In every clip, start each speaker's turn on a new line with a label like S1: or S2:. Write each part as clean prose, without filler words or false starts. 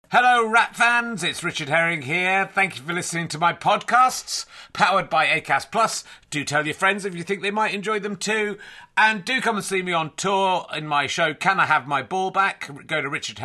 S1: Hello, Rat fans. It's Richard Herring here. Thank you for listening to my podcasts, powered by Acast Plus. Do tell your friends if you think they might enjoy them too. And do come and see me on tour in my show, Can I Have My Ball Back? Go to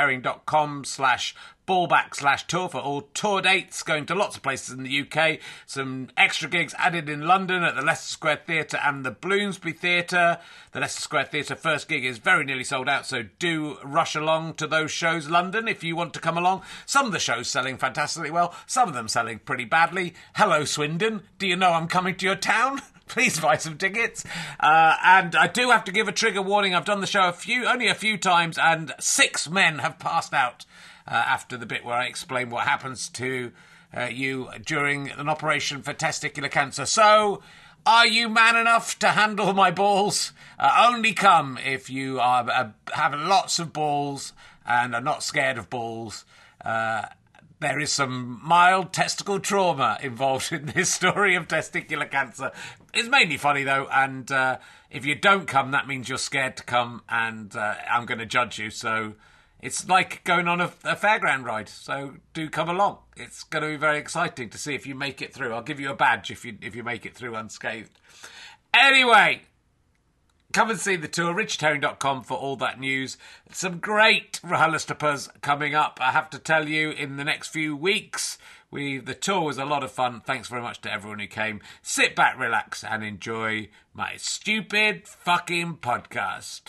S1: richardherring.com/ballback/tour for all tour dates, going to lots of places in the UK. Some extra gigs added in London at the Leicester Square Theatre and the Bloomsbury Theatre. The Leicester Square Theatre first gig is very nearly sold out, so do rush along to those shows, London, if you want to come along. Some of the shows selling fantastically well, some of them selling pretty badly. Hello, Swindon. Do you know I'm coming to your town? Please buy some tickets. And I do have to give a trigger warning. I've done the show only a few times, and 6 men have passed out after the bit where I explain what happens to you during an operation for testicular cancer. So, are you man enough to handle my balls? Only come if you have lots of balls and are not scared of balls. There is some mild testicle trauma involved in this story of testicular cancer. It's mainly funny, though, and if you don't come, that means you're scared to come, and I'm going to judge you. So it's like going on a fairground ride, so do come along. It's going to be very exciting to see if you make it through. I'll give you a badge if you make it through unscathed. Anyway, come and see the tour, richardherring.com for all that news. Some great RHLSTPs coming up, I have to tell you, in the next few weeks. The tour was a lot of fun. Thanks very much to everyone who came. Sit back, relax, and enjoy my stupid fucking podcast.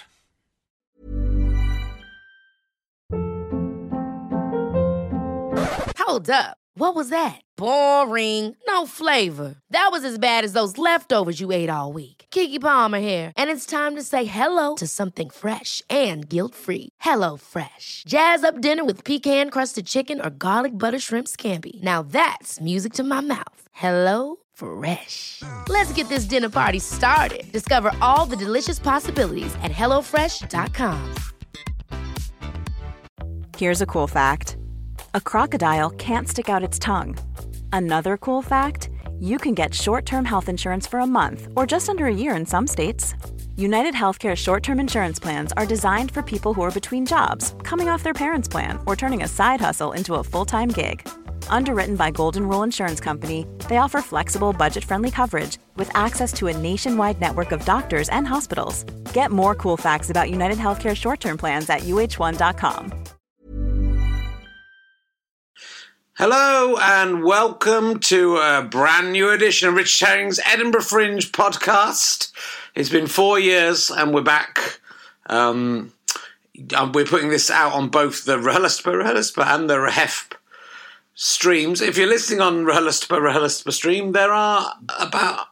S2: Hold up. What was that? Boring. No flavor. That was as bad as those leftovers you ate all week. Keke Palmer here, and it's time to say hello to something fresh and guilt-free. Hello Fresh. Jazz up dinner with pecan-crusted chicken or garlic butter shrimp scampi. Now that's music to my mouth. Hello Fresh. Let's get this dinner party started. Discover all the delicious possibilities at hellofresh.com.
S3: Here's a cool fact. A crocodile can't stick out its tongue. Another cool fact, you can get short-term health insurance for a month or just under a year in some states. United Healthcare short-term insurance plans are designed for people who are between jobs, coming off their parents' plan, or turning a side hustle into a full-time gig. Underwritten by Golden Rule Insurance Company, they offer flexible, budget-friendly coverage with access to a nationwide network of doctors and hospitals. Get more cool facts about United Healthcare short-term plans at uh1.com.
S1: Hello and welcome to a brand new edition of Richard Herring's Edinburgh Fringe podcast. It's been 4 years and we're back. We're putting this out on both the RHLSTP and the RHEFP streams. If you're listening on RHLSTP stream, there are about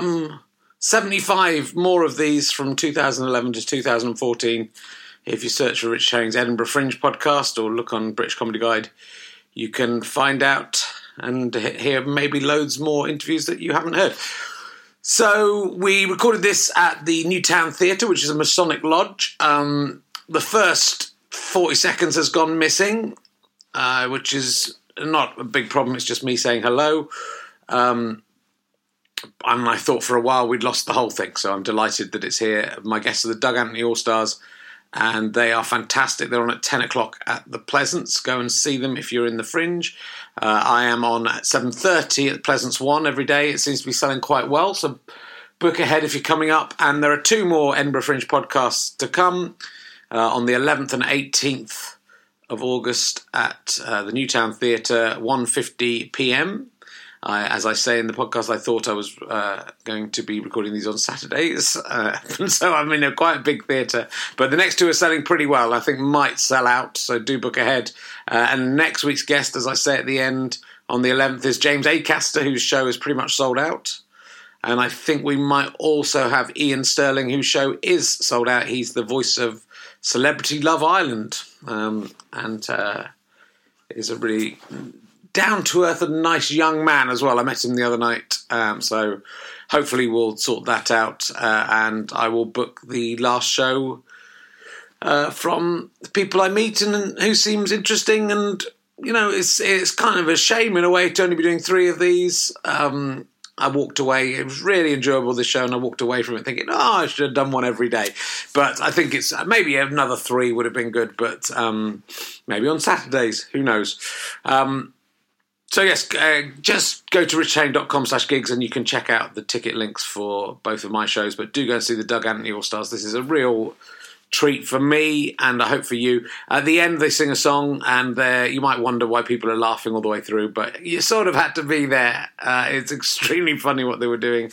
S1: 75 more of these from 2011 to 2014. If you search for Richard Herring's Edinburgh Fringe podcast or look on British Comedy Guide, you can find out and hear maybe loads more interviews that you haven't heard. So we recorded this at the Newtown Theatre, which is a Masonic lodge. The first 40 seconds has gone missing, which is not a big problem. It's just me saying hello. And I thought for a while we'd lost the whole thing, so I'm delighted that it's here. My guests are the Doug Anthony All-Stars, and they are fantastic. They're on at 10 o'clock at the Pleasance. Go and see them if you're in the Fringe. I am on at 7:30 at Pleasance 1 every day. It seems to be selling quite well, so book ahead if you're coming up. And there are 2 more Edinburgh Fringe podcasts to come on the 11th and 18th of August at the Newtown Theatre, 1:50pm. As I say in the podcast, I thought I was going to be recording these on Saturdays. So I'm in quite a big theatre. But the next 2 are selling pretty well. I think might sell out, so do book ahead. And next week's guest, as I say at the end, on the 11th, is James Acaster, whose show is pretty much sold out. And I think we might also have Ian Sterling, whose show is sold out. He's the voice of Celebrity Love Island. And is a really down-to-earth and nice young man as well. I met him the other night, so hopefully we'll sort that out, and I will book the last show from the people I meet and who seems interesting. And, you know, it's kind of a shame in a way to only be doing 3 of these. I walked away. It was really enjoyable, this show, and I walked away from it thinking, I should have done one every day. But I think it's maybe another 3 would have been good, but maybe on Saturdays, who knows. So yes, just go to richchain.com/gigs and you can check out the ticket links for both of my shows, but do go and see the Doug Anthony All-Stars. This is a real treat for me, and I hope for you. At the end, they sing a song, and you might wonder why people are laughing all the way through, but you sort of had to be there. It's extremely funny what they were doing.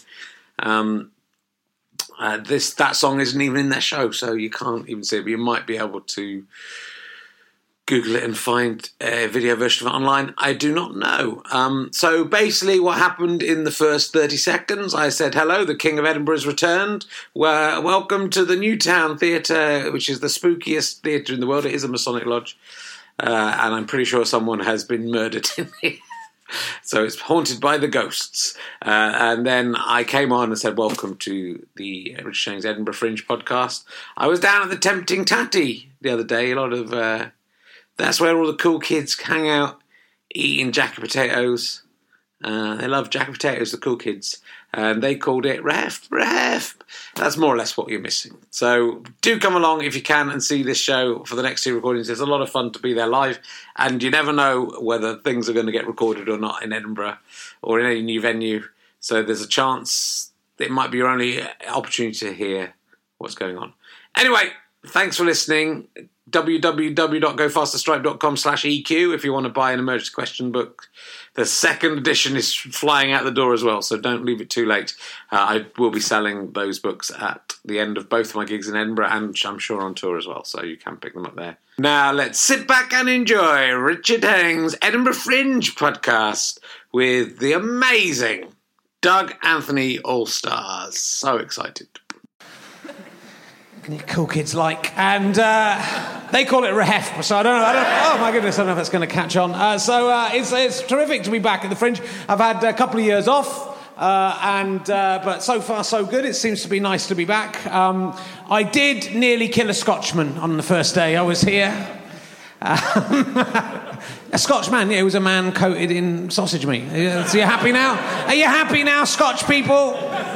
S1: That song isn't even in their show, so you can't even see it, but you might be able to Google it and find a video version of it online. I do not know. So basically what happened in the first 30 seconds, I said, hello, the King of Edinburgh has returned. Welcome to the Newtown Theatre, which is the spookiest theatre in the world. It is a Masonic lodge. And I'm pretty sure someone has been murdered in here. So it's haunted by the ghosts. And then I came on and said, welcome to the Richard Chang's Edinburgh Fringe podcast. I was down at the Tempting Tatty the other day. A lot of... that's where all the cool kids hang out, eating jacket potatoes. They love jacket potatoes, the cool kids. And they called it Ref. That's more or less what you're missing. So do come along if you can and see this show for the next 2 recordings. It's a lot of fun to be there live. And you never know whether things are going to get recorded or not in Edinburgh or in any new venue. So there's a chance it might be your only opportunity to hear what's going on. Anyway, thanks for listening. www.gofasterstripe.com/EQ if you want to buy an emergency question book. The second edition is flying out the door as well, so don't leave it too late. I will be selling those books at the end of both of my gigs in Edinburgh, and I'm sure on tour as well, so you can pick them up there. Now let's sit back and enjoy Richard Herring's Edinburgh Fringe podcast with the amazing Doug Anthony All-Stars. So excited.
S4: Cool kids like, and they call it Ref, so I don't know, oh my goodness, I don't know if that's going to catch on. It's terrific to be back at the Fringe. I've had a couple of years off, but so far so good. It seems to be nice to be back. I did nearly kill a Scotchman on the first day I was here. A Scotchman, yeah, it was a man coated in sausage meat. So you happy now? Are you happy now, Scotch people?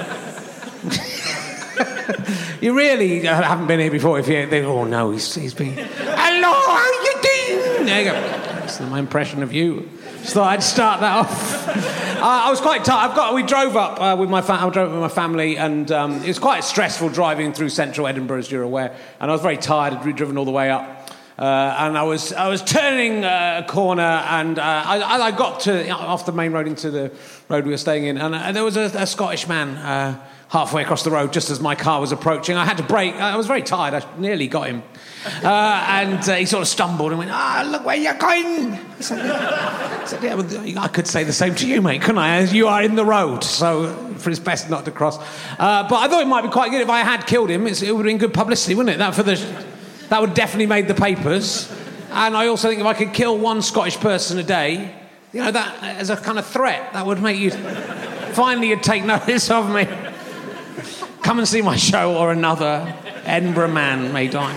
S4: You really haven't been here before. If you, oh no, he's been. Hello, how you doing? There you go. That's my impression of you. Just thought I'd start that off. I was quite tired. We drove up with my I drove with my family, and it was quite stressful driving through central Edinburgh, as you're aware. And I was very tired. I'd driven all the way up, and I was turning a corner, and I got to off the main road into the road we were staying in, and there was a Scottish man. Halfway across the road, just as my car was approaching. I had to brake. I was very tired. I nearly got him. And he sort of stumbled and went, look where you're going. I said, yeah, well, I could say the same to you, mate, couldn't I? As you are in the road, so for it's best not to cross. But I thought it might be quite good if I had killed him. It would have been good publicity, wouldn't it? That would definitely made the papers. And I also think if I could kill one Scottish person a day, that as a kind of threat, that would make you... Finally, you'd take notice of me. Come and see my show, or another Edinburgh man may die.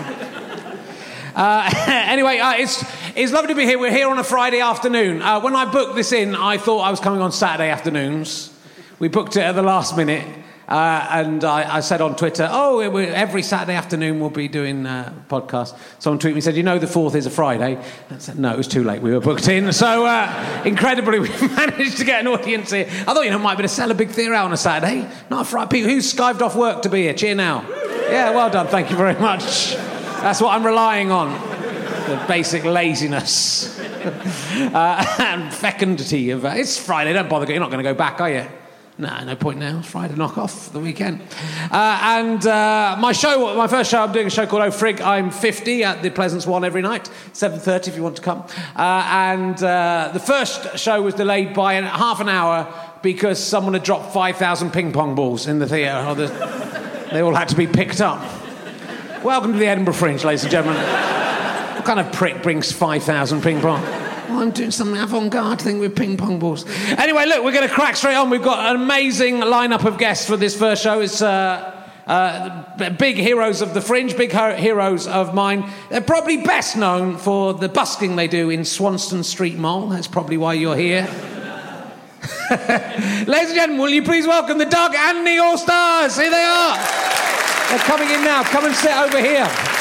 S4: Anyway, it's lovely to be here. We're here on a Friday afternoon. When I booked this in, I thought I was coming on Saturday afternoons. We booked it at the last minute. And I said on Twitter, every Saturday afternoon we'll be doing a podcast. Someone tweeted me and said, the 4th is a Friday. I said, no, it was too late. We were booked in. So, incredibly, we managed to get an audience here. I thought, it might be to sell a big theatre out on a Saturday. Not a Friday. People who skived off work to be here. Cheer now. Yeah, well done. Thank you very much. That's what I'm relying on. The basic laziness. And fecundity of... it's Friday. Don't bother. You're not going to go back, are you? No point now. It's Friday, knock off the weekend. My first show, I'm doing a show called Oh Frig, I'm 50 at the Pleasance Swan every night, 7:30 if you want to come. The first show was delayed by half an hour because someone had dropped 5,000 ping pong balls in the theatre. They all had to be picked up. Welcome to the Edinburgh Fringe, ladies and gentlemen. What kind of prick brings 5,000 ping pong? I'm doing some avant-garde thing with ping pong balls. Anyway, look, we're going to crack straight on. We've got an amazing lineup of guests for this first show. It's big heroes of the Fringe, big heroes of mine. They're probably best known for the busking they do in Swanston Street Mall. That's probably why you're here. Ladies and gentlemen, will you please welcome the Doug and the All-Stars? Here they are. They're coming in now. Come and sit over here.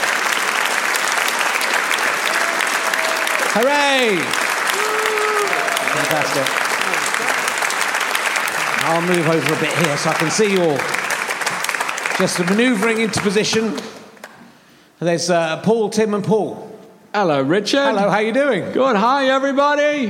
S4: Hooray! Fantastic. I'll move over a bit here so I can see you all. Just manoeuvring into position. There's Paul, Tim and Paul.
S5: Hello, Richard.
S4: Hello, how you doing?
S5: Good. Hi, everybody.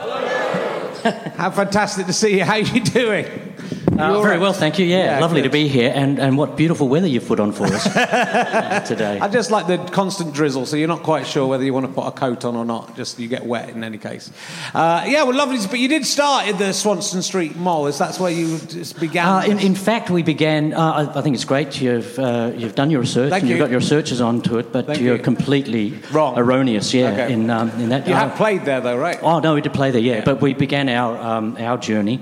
S4: How fantastic to see you. How are you doing?
S6: Very well, thank you. Yeah, lovely
S4: good.
S6: to be here, and what beautiful weather you've put on for us today.
S4: I just like the constant drizzle, so you're not quite sure whether you want to put a coat on or not. Just you get wet in any case. Well, lovely. But you did start at the Swanston Street Mall. That's where you just began.
S6: In fact, we began. I think it's great. You've done your research.
S4: Thank
S6: and
S4: you.
S6: You've got your researchers onto it, but you're completely
S4: wrong,
S6: erroneous. Yeah,
S4: okay.
S6: in that.
S4: You have played there, though, right?
S6: Oh no, we did play there. Yeah, but we began our journey.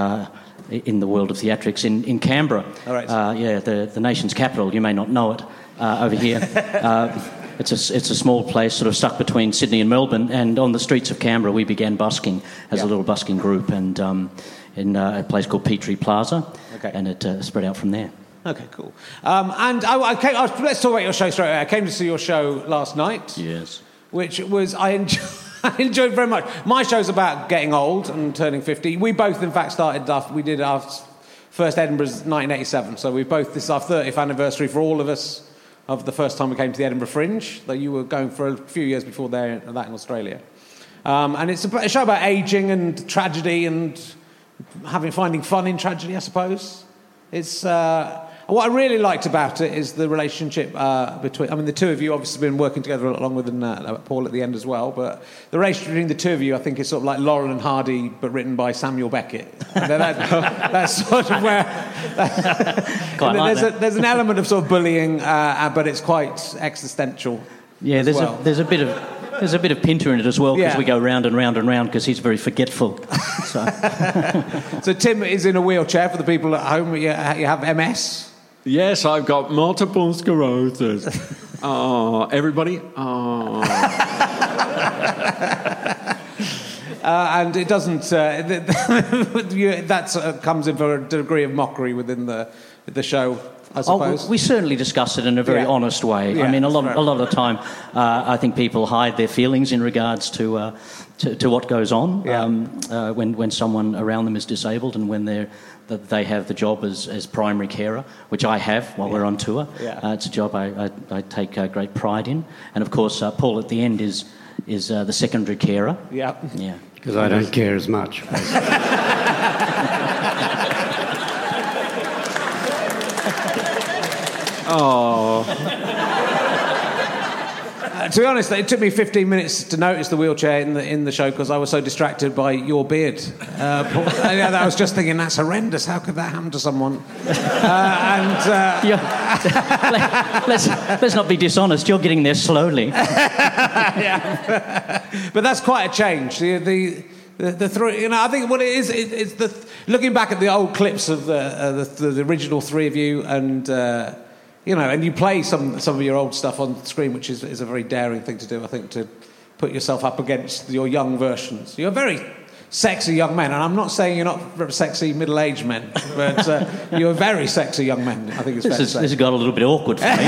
S6: In the world of theatrics in Canberra.
S4: All right.
S6: The nation's capital. You may not know it over here. It's a small place sort of stuck between Sydney and Melbourne, and on the streets of Canberra we began busking as a little busking group, and in a place called Petrie Plaza, and it spread out from there.
S4: Okay, cool. Let's talk about your show straight away. I came to see your show last night.
S6: Yes.
S4: Which was, I enjoyed very much. My show's about getting old and turning 50. We both, in fact, we did our first Edinburgh's 1987, so this is our 30th anniversary for all of us of the first time we came to the Edinburgh Fringe, though you were going for a few years before that in Australia. And it's a show about ageing and tragedy and finding fun in tragedy, I suppose. It's... what I really liked about it is the relationship between... the two of you obviously have been working together along with Paul at the end as well, but the relationship between the two of you, I think, is sort of like Laurel and Hardy, but written by Samuel Beckett. That's sort of where... There's an element of sort of bullying, but it's quite existential.
S6: Yeah, there's a bit of Pinter in it as well, because we go round and round and round because he's very forgetful.
S4: So Tim is in a wheelchair for the people at home. You have MS.
S5: Yes, I've got multiple sclerosis. Everybody?
S4: And it doesn't... that comes in for a degree of mockery within the show, I suppose.
S6: We certainly discuss it in a very honest way.
S4: Yeah,
S6: a lot of the time, I think people hide their feelings in regards to what goes on when someone around them is disabled and when they have the job as primary carer, which I have while we're on tour. It's a job I take great pride in, and of course Paul at the end is the secondary carer. Yeah.
S7: Because I don't care as much.
S4: To be honest, it took me 15 minutes to notice the wheelchair in the show because I was so distracted by your beard. I was just thinking, that's horrendous. How could that happen to someone?
S6: Let's not be dishonest. You're getting there slowly.
S4: But that's quite a change. The three, I think what it is, it's looking back at the old clips of the original three of you, and and you play some of your old stuff on the screen, which is a very daring thing to do, I think, to put yourself up against your young versions. You're very sexy young men, and I'm not saying you're not sexy middle-aged men, but you're very sexy young men, I think it's fair to say.
S6: This has got a little bit awkward for me.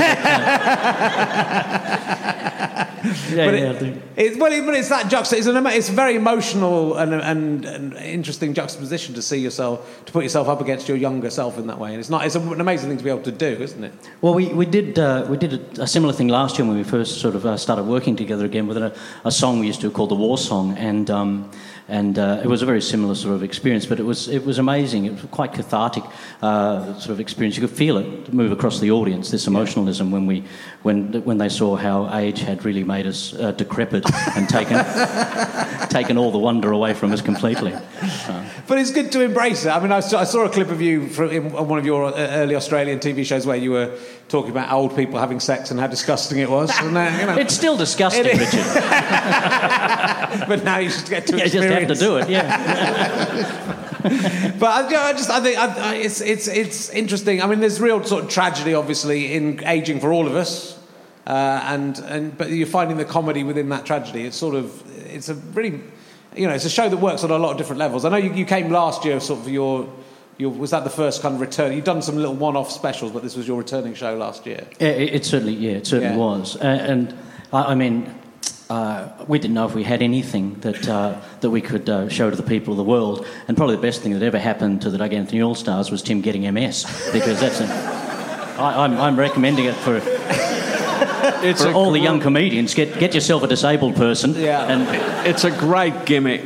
S4: But it's that juxtaposition. It's a very emotional and interesting juxtaposition to see yourself, to put yourself up against your younger self in that way. And it's an amazing thing to be able to do, isn't it?
S6: Well, we did a similar thing last year when we first sort of started working together again with a song we used to call the War Song, and it was a very similar sort of experience, but it was amazing. It was quite cathartic sort of experience. You could feel it move across the audience, this emotionalism when they saw how age had really made us decrepit and taken all the wonder away from us completely.
S4: But it's good to embrace it. I mean, I saw a clip of you on one of your early Australian TV shows where you were talking about old people having sex and how disgusting it was. And,
S6: It's still disgusting, Richard.
S4: But now you just get to experience.
S6: You just have to do it, yeah.
S4: But I think it's interesting. I mean, there's real sort of tragedy, obviously, in ageing for all of us, but you're finding the comedy within that tragedy. It's a really it's a show that works on a lot of different levels. I know you came last year, sort of was that the first kind of return? You've done some little one-off specials, but this was your returning show last year.
S6: It certainly was. And I mean, we didn't know if we had anything that we could show to the people of the world. And probably the best thing that ever happened to the Doug Anthony All-Stars was Tim getting MS, because I'm recommending it for all the young comedians. Get yourself a disabled person.
S4: Yeah.
S6: And
S5: it's a great gimmick.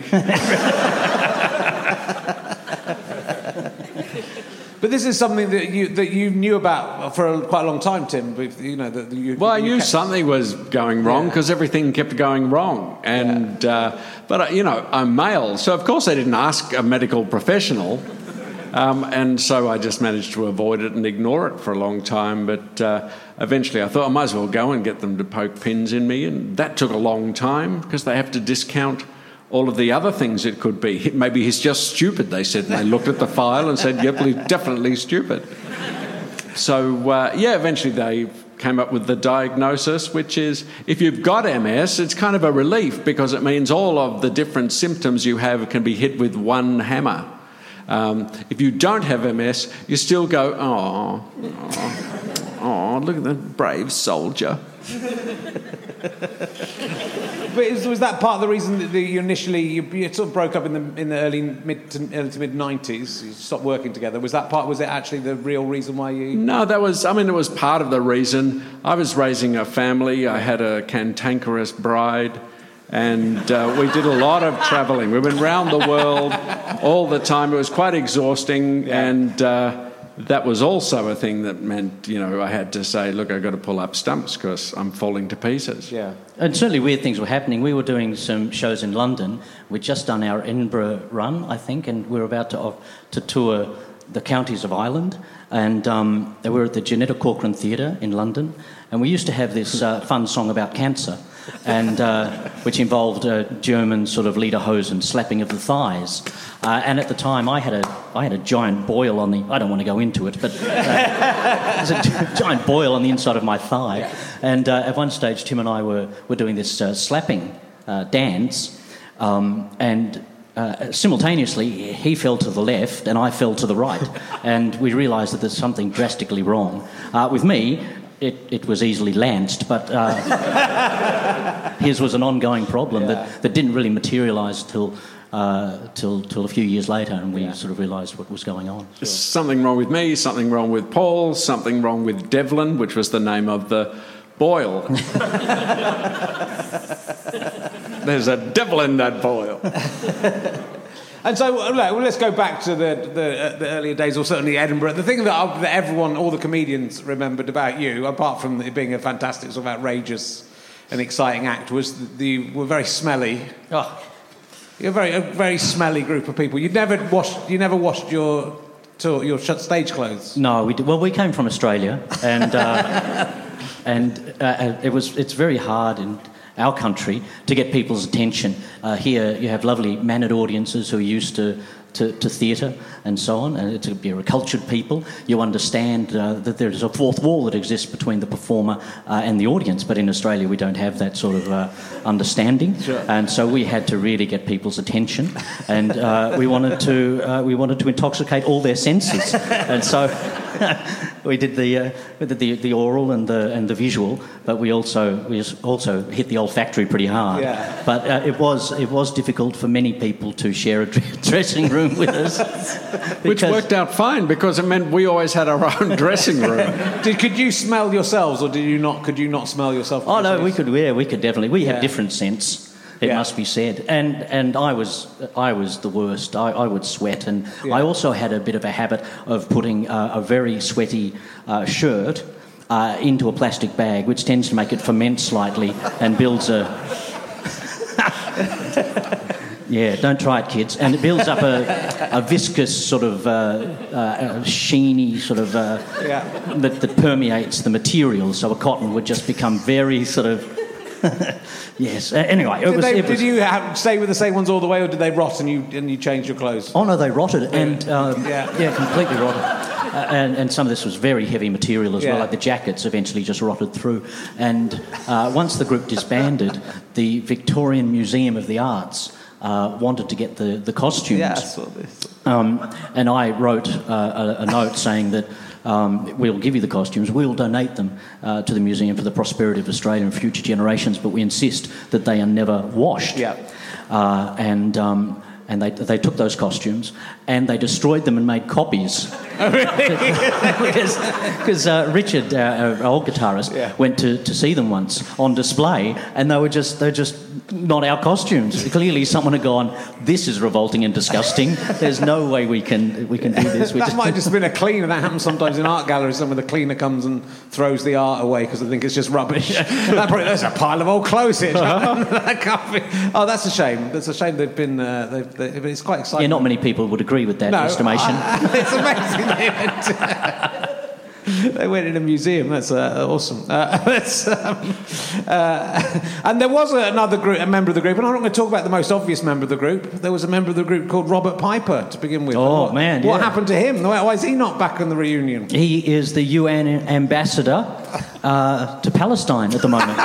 S4: But this is something that you knew about for quite a long time, Tim.
S5: I knew something was going wrong because everything kept going wrong. And but I'm male, so of course I didn't ask a medical professional, and so I just managed to avoid it and ignore it for a long time. But eventually, I thought I might as well go and get them to poke pins in me, and that took a long time because they have to discount all of the other things it could be. Maybe he's just stupid, they said. And they looked at the file and said, yep, he's definitely stupid. So, eventually they came up with the diagnosis, which is if you've got MS, it's kind of a relief because it means all of the different symptoms you have can be hit with one hammer. If you don't have MS, you still go, oh, look at the brave soldier.
S4: But was that part of the reason that you initially you sort of broke up in the early to mid 90s? You stopped working together. Was it actually the real reason why you?
S5: No, it was part of the reason. I was raising a family. I had a cantankerous bride, and we did a lot of travelling. We went round the world all the time. It was quite exhausting, and that was also a thing that meant, I had to say, look, I've got to pull up stumps because I'm falling to pieces.
S4: Yeah.
S6: And certainly weird things were happening. We were doing some shows in London. We'd just done our Edinburgh run, I think, and we were about to tour the counties of Ireland. And we were at the Janetta Corcoran Theatre in London. And we used to have this fun song about cancer, and which involved German sort of lederhosen slapping of the thighs. And at the time, I had a giant boil on the. I don't want to go into it, but there's a giant boil on the inside of my thigh. Yeah. And at one stage, Tim and I were doing this slapping dance, and simultaneously he fell to the left and I fell to the right, and we realised that there's something drastically wrong. With me, it was easily lanced, but his was an ongoing problem that didn't really materialise till a few years later, and we sort of realised what was going on.
S5: Sure. Something wrong with me, something wrong with Paul, something wrong with Devlin, which was the name of the boil. There's a devil in that boil.
S4: And so, let's go back to the earlier days, or certainly Edinburgh. The thing that everyone, all the comedians remembered about you, apart from it being a fantastic, sort of outrageous and exciting act, was that you were very smelly.
S6: Oh.
S4: You're a very smelly group of people. You never washed your stage clothes.
S6: No, we did. Well, we came from Australia, and it's very hard in our country to get people's attention. Here you have lovely mannered audiences who are used to theatre and so on, and to be a cultured people. You understand that there's a fourth wall that exists between the performer and the audience, but in Australia we don't have that sort of understanding.
S4: Sure.
S6: And so we had to really get people's attention, and we wanted to intoxicate all their senses, and so we did the oral and the visual, but we also hit the olfactory pretty hard.
S4: Yeah.
S6: But it was difficult for many people to share a dressing room with us,
S5: which worked out fine because it meant we always had our own dressing room.
S4: Could you smell yourselves, or did you not? Could you not smell yourself?
S6: Oh no, we could. Yeah, we could definitely. We have different scents. It must be said, and I was the worst. I would sweat, and I also had a bit of a habit of putting a very sweaty shirt into a plastic bag, which tends to make it ferment slightly and builds a. Yeah, don't try it, kids. And it builds up a viscous sort of sheeny sort of that permeates the material. So a cotton would just become very sort of. Yes. Anyway,
S4: did you stay with the same ones all the way, or did they rot and you changed your clothes?
S6: Oh no, they rotted, and completely rotted. And some of this was very heavy material as well, like the jackets eventually just rotted through. And once the group disbanded, the Victorian Museum of the Arts wanted to get the costumes.
S4: Yeah, I saw this.
S6: And I wrote a note saying that we'll give you the costumes, we'll donate them to the museum for the prosperity of Australia and future generations, but we insist that they are never washed.
S4: Yeah.
S6: And they took those costumes and they destroyed them and made copies.
S4: Oh, really?
S6: Because Richard, our old guitarist, went to see them once on display, and they're just not our costumes. Clearly, someone had gone, "This is revolting and disgusting. There's no way we can do this."
S4: That might have just been a cleaner. That happens sometimes in art galleries. Some of the cleaner comes and throws the art away because they think it's just rubbish. There's a pile of old clothes here. That can't be. Oh, that's a shame. That's a shame. They've been. It's quite exciting.
S6: Yeah, not many people would agree with that estimation.
S4: It's amazing. They went in a museum. That's awesome. And there was a member of the group, and I'm not going to talk about the most obvious member of the group. There was a member of the group called Robert Piper to begin with.
S6: Oh,
S4: what happened to him? Why is he not back in the reunion?
S6: He is the UN ambassador to Palestine at the moment.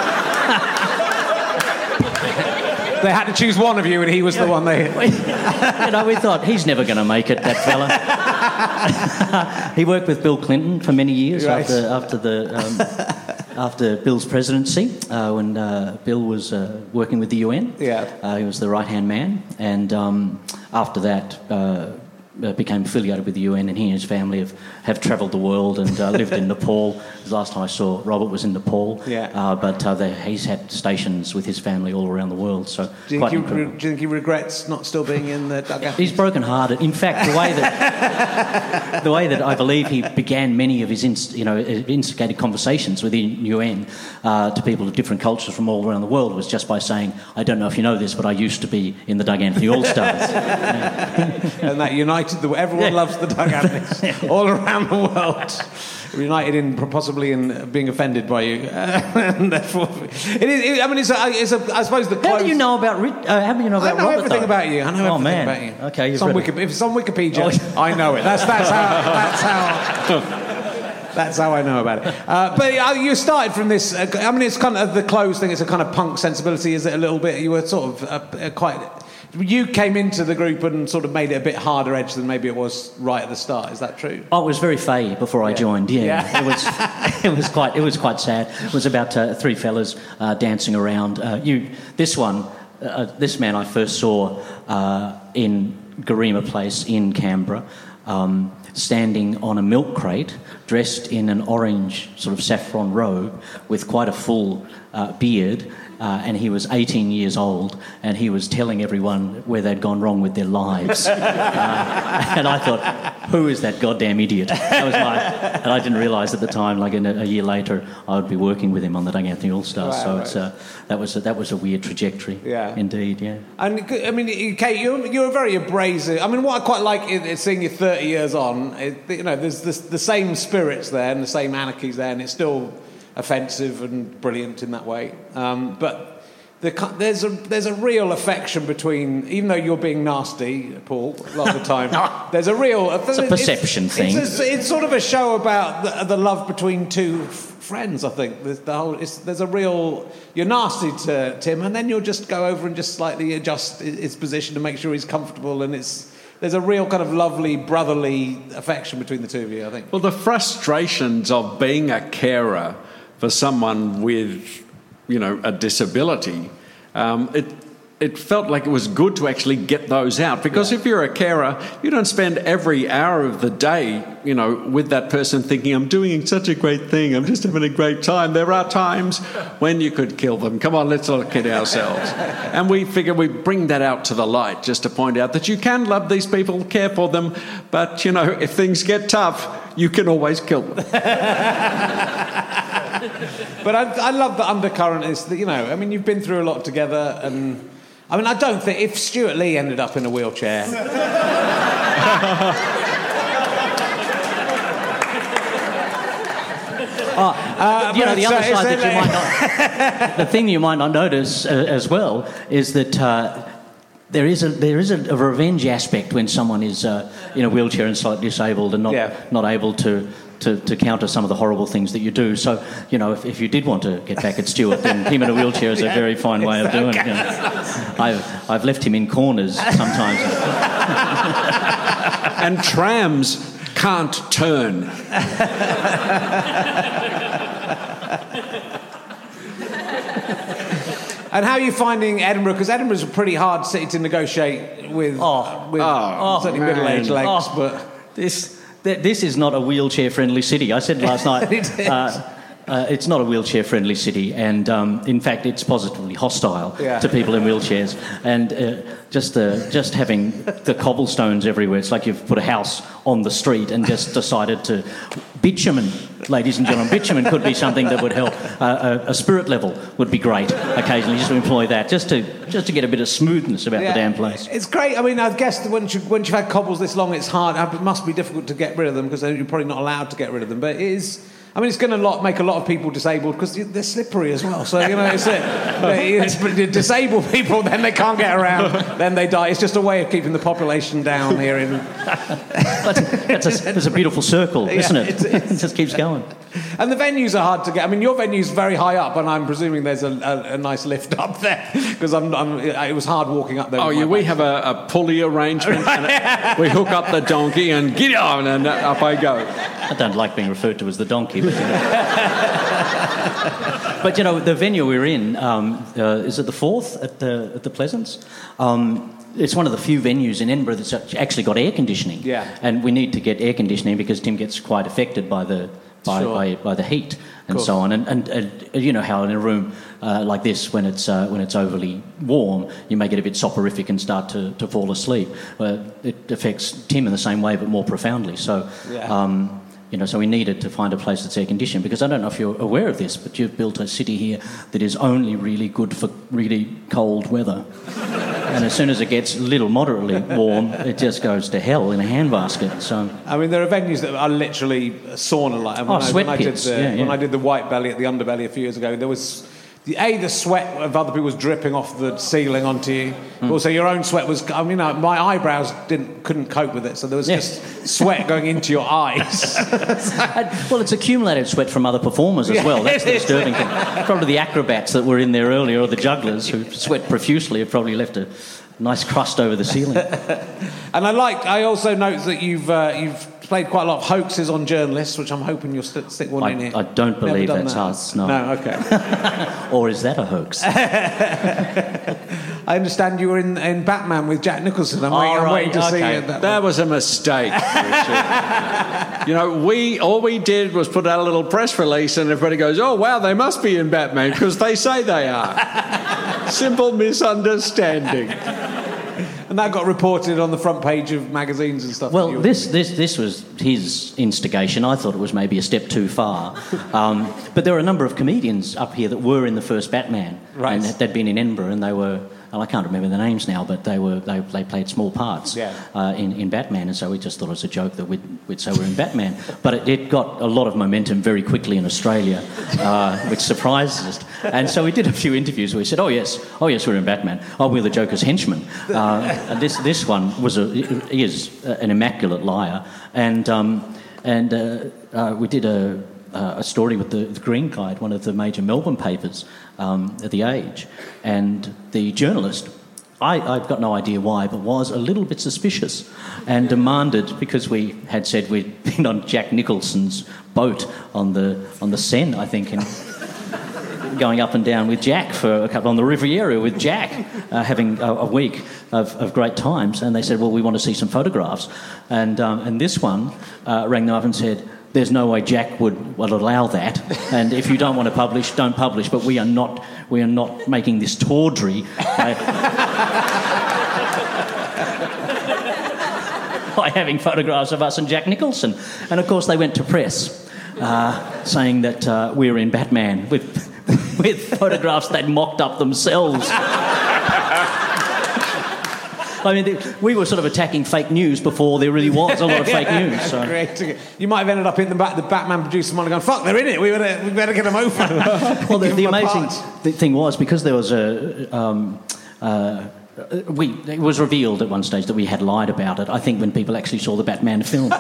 S4: They had to choose one of you, and he was the one they...
S6: we thought, he's never going to make it, that fella. He worked with Bill Clinton for many years after Bill's presidency, when Bill was working with the UN. He was the right-hand man, and after that... became affiliated with the UN, and he and his family have travelled the world and lived in Nepal. The last time I saw Robert was in Nepal, but he's had stations with his family all around the world. So,
S4: do you think he regrets not still being in the dugout?
S6: He's broken-hearted. In fact, the way that I believe he began many of his instigated conversations with the UN to people of different cultures from all around the world was just by saying, "I don't know if you know this, but I used to be in the Doug Anthony All-Stars."
S4: And that united everyone loves the Doug Anthony all around the world. United in possibly in being offended by you, and therefore it is. I mean, I suppose the.
S6: How do you know about? How do you know about Robert?
S4: I know everything about you. I know everything about you.
S6: Okay,
S4: if it's on Wikipedia, I know it. That's how I know about it. But you started from this. I mean, it's kind of the clothes thing. It's a kind of punk sensibility, is it? A little bit. You were sort of quite. You came into the group and sort of made it a bit harder edge than maybe it was right at the start. Is that true?
S6: Oh, it was very fey before I joined. Yeah. It was quite sad. It was about three fellas dancing around. This man I first saw in Garema Place in Canberra, standing on a milk crate, dressed in an orange sort of saffron robe with quite a full beard. And he was 18 years old, and he was telling everyone where they'd gone wrong with their lives. And I thought, who is that goddamn idiot? And I didn't realise at the time, like a year later, I would be working with him on the Doug Anthony All-Stars. That was a weird trajectory. Yeah. Indeed, yeah.
S4: And, I mean, Kate, you're very abrasive. I mean, what I quite like is seeing you 30 years on, there's the same spirits there and the same anarchies there, and it's still... offensive and brilliant in that way, but there's a real affection between, even though you're being nasty, Paul, a lot of the time. There's a real.
S6: It's a perception thing.
S4: It's sort of a show about the love between two friends. I think there's a real. You're nasty to Tim, and then you'll just go over and just slightly adjust his position to make sure he's comfortable, and there's a real kind of lovely brotherly affection between the two of you, I think.
S5: Well, the frustrations of being a carer for someone with, a disability, it felt like it was good to actually get those out. Because if you're a carer, you don't spend every hour of the day, with that person thinking, I'm doing such a great thing, I'm just having a great time. There are times when you could kill them. Come on, let's not kid ourselves. And we figure we bring that out to the light just to point out that you can love these people, care for them, but, if things get tough, you can always kill them.
S4: But I love the undercurrent is that, you've been through a lot together, and I don't think if Stuart Lee ended up in a wheelchair...
S6: the other side that you might not... The thing you might not notice as well is that there is a revenge aspect when someone is in a wheelchair and slightly disabled and not able to to counter some of the horrible things that you do. So, you know, if you did want to get back at Stuart, then him in a wheelchair is a very fine way of doing it. You know. I've left him in corners sometimes.
S5: And trams can't turn.
S4: And how are you finding Edinburgh? Because Edinburgh's a pretty hard city to negotiate with certainly middle-aged legs. But
S6: This is not a wheelchair-friendly city. I said last night, it's not a wheelchair-friendly city, and in fact, it's positively hostile to people in wheelchairs. And just having the cobblestones everywhere, it's like you've put a house on the street and just decided to... Bitumen, ladies and gentlemen, bitumen could be something that would help. A spirit level would be great occasionally, just to employ that, just to get a bit of smoothness about the damn place.
S4: It's great. I mean, I guess once you've had cobbles this long, it's hard. It must be difficult to get rid of them because you're probably not allowed to get rid of them. But it is... I mean, it's going to make a lot of people disabled because they're slippery as well. So, you know, it's disabled people, then they can't get around, then they die. It's just a way of keeping the population down here.
S6: It's a beautiful circle, isn't it? It just keeps going.
S4: And the venues are hard to get. I mean, your venue's very high up, and I'm presuming there's a nice lift up there because it was hard walking up there.
S5: Oh, yeah, we have a pulley arrangement. And we hook up the donkey and get on, and up I go.
S6: I don't like being referred to as the donkey. But you know, the venue we're in is it the Fourth at the Pleasance? It's one of the few venues in Edinburgh that's actually got air conditioning.
S4: Yeah.
S6: And we need to get air conditioning because Tim gets quite affected by the heat and so on. And you know how in a room like this, when it's overly warm, you may get a bit soporific and start to fall asleep. It affects Tim in the same way, but more profoundly. So.
S4: Yeah.
S6: You know, so we needed to find a place that's air-conditioned because I don't know if you're aware of this, but you've built a city here that is only really good for really cold weather. And as soon as it gets a little moderately warm, it just goes to hell in a handbasket. So,
S4: I mean, there are venues that are literally sauna-like.
S6: Sweat pits.
S4: When I did the White Belly at the Underbelly a few years ago, there was... the sweat of other people was dripping off the ceiling onto you. Also, your own sweat was... I mean, my eyebrows couldn't cope with it, so there was just sweat going into your eyes.
S6: Well, it's accumulated sweat from other performers as well. That's the disturbing thing. Probably the acrobats that were in there earlier, or the jugglers who sweat profusely, have probably left a nice crust over the ceiling.
S4: And I also note that you've played quite a lot of hoaxes on journalists, which I'm hoping you'll stick one in here.
S6: I don't believe that's us, no.
S4: No, okay.
S6: Or is that a hoax?
S5: I
S4: understand you were in Batman with Jack Nicholson. I'm waiting to see it.
S5: That was a mistake, Richard. You know, all we did was put out a little press release and everybody goes, oh, wow, they must be in Batman because they say they are. Simple misunderstanding.
S4: And that got reported on the front page of magazines and stuff.
S6: Well, this was his instigation. I thought it was maybe a step too far. But there were a number of comedians up here that were in the first Batman.
S4: Right.
S6: And they'd been in Edinburgh, and they were... Well, I can't remember the names now, but they played small parts in Batman, and so we just thought it was a joke that we'd say we're in Batman. But it got a lot of momentum very quickly in Australia, which surprised us. And so we did a few interviews where we said, oh yes, we're in Batman. Oh, we're the Joker's henchmen. And this one is an immaculate liar. And we did a story with the Green Guide, one of the major Melbourne papers at The Age, and the journalist, I've got no idea why, but was a little bit suspicious and demanded, because we had said we'd been on Jack Nicholson's boat on the Seine, I think, and going up and down with Jack for a couple on the Riviera with Jack, having a week of great times, and they said, well, we want to see some photographs, and this one rang them up and said, there's no way Jack would allow that, and if you don't want to publish, don't publish. But we are not making this tawdry by having photographs of us and Jack Nicholson. And of course, they went to press, saying that we were in Batman with photographs they'd mocked up themselves. I mean, we were sort of attacking fake news before there really was a lot of fake news. So.
S4: Great. You might have ended up in the Batman producer might have gone, fuck, they're in it, we better get them over.
S6: Well, the amazing thing was, because there was it was revealed at one stage that we had lied about it, I think, when people actually saw the Batman film.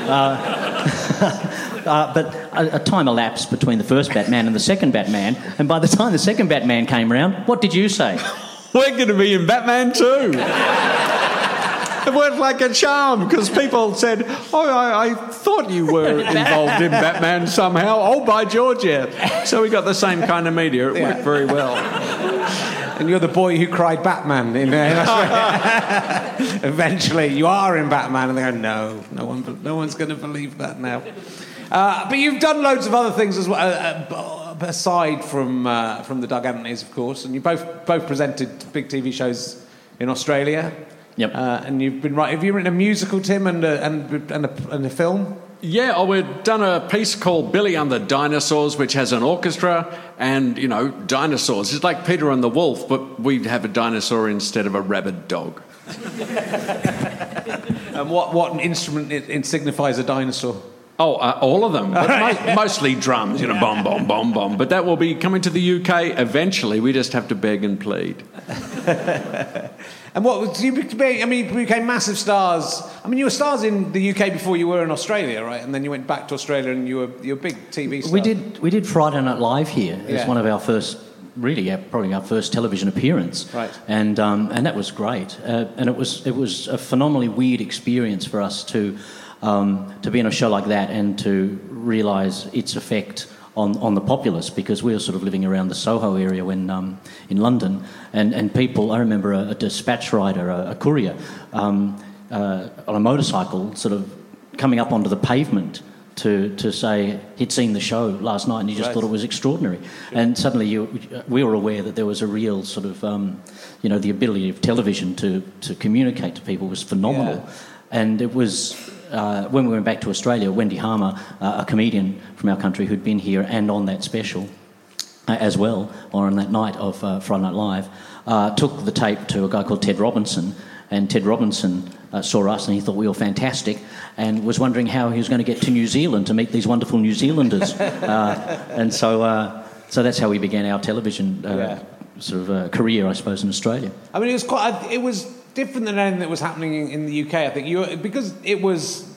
S6: But a time elapsed between the first Batman and the second Batman, and by the time the second Batman came around, what did you say?
S5: We're going to be in Batman too. It worked like a charm, because people said, I thought you were involved in Batman somehow. Oh, by George, yeah. So we got the same kind of media. It worked very well.
S4: And you're the boy who cried Batman. Eventually, you are in Batman, and they go, no one's going to believe that now. But you've done loads of other things as well, aside from the Doug Anthonys, of course, and you both presented big TV shows in Australia.
S6: Yep.
S4: And you've been have you written a musical, Tim, and a film?
S5: Yeah, we've done a piece called Billy and the Dinosaurs, which has an orchestra and, dinosaurs. It's like Peter and the Wolf, but we'd have a dinosaur instead of a rabid dog.
S4: And what instrument it signifies a dinosaur?
S5: Oh, all of them, but mostly drums, bomb, bomb, bomb, bomb. But that will be coming to the UK eventually. We just have to beg and plead.
S4: And you became massive stars. I mean, you were stars in the UK before you were in Australia, right? And then you went back to Australia and you were a big TV star.
S6: We did Friday Night Live here. It was one of our first, probably our first television appearance.
S4: Right.
S6: And that was great. And it was a phenomenally weird experience for us to be in a show like that and to realise its effect on the populace, because we were sort of living around the Soho area when in London, and people, I remember a dispatch rider, a courier, on a motorcycle, sort of coming up onto the pavement to say he'd seen the show last night and he just thought it was extraordinary. And suddenly we were aware that there was a real sort of, the ability of television to communicate to people was phenomenal. Yeah. And it was... when we went back to Australia, Wendy Harmer, a comedian from our country who'd been here and on that special as well, or on that night of Friday Night Live, took the tape to a guy called Ted Robinson, and Ted Robinson saw us and he thought we were fantastic and was wondering how he was going to get to New Zealand to meet these wonderful New Zealanders. And so that's how we began our television career, I suppose, in Australia.
S4: I mean, it was different than anything that was happening in the UK, I think, because it was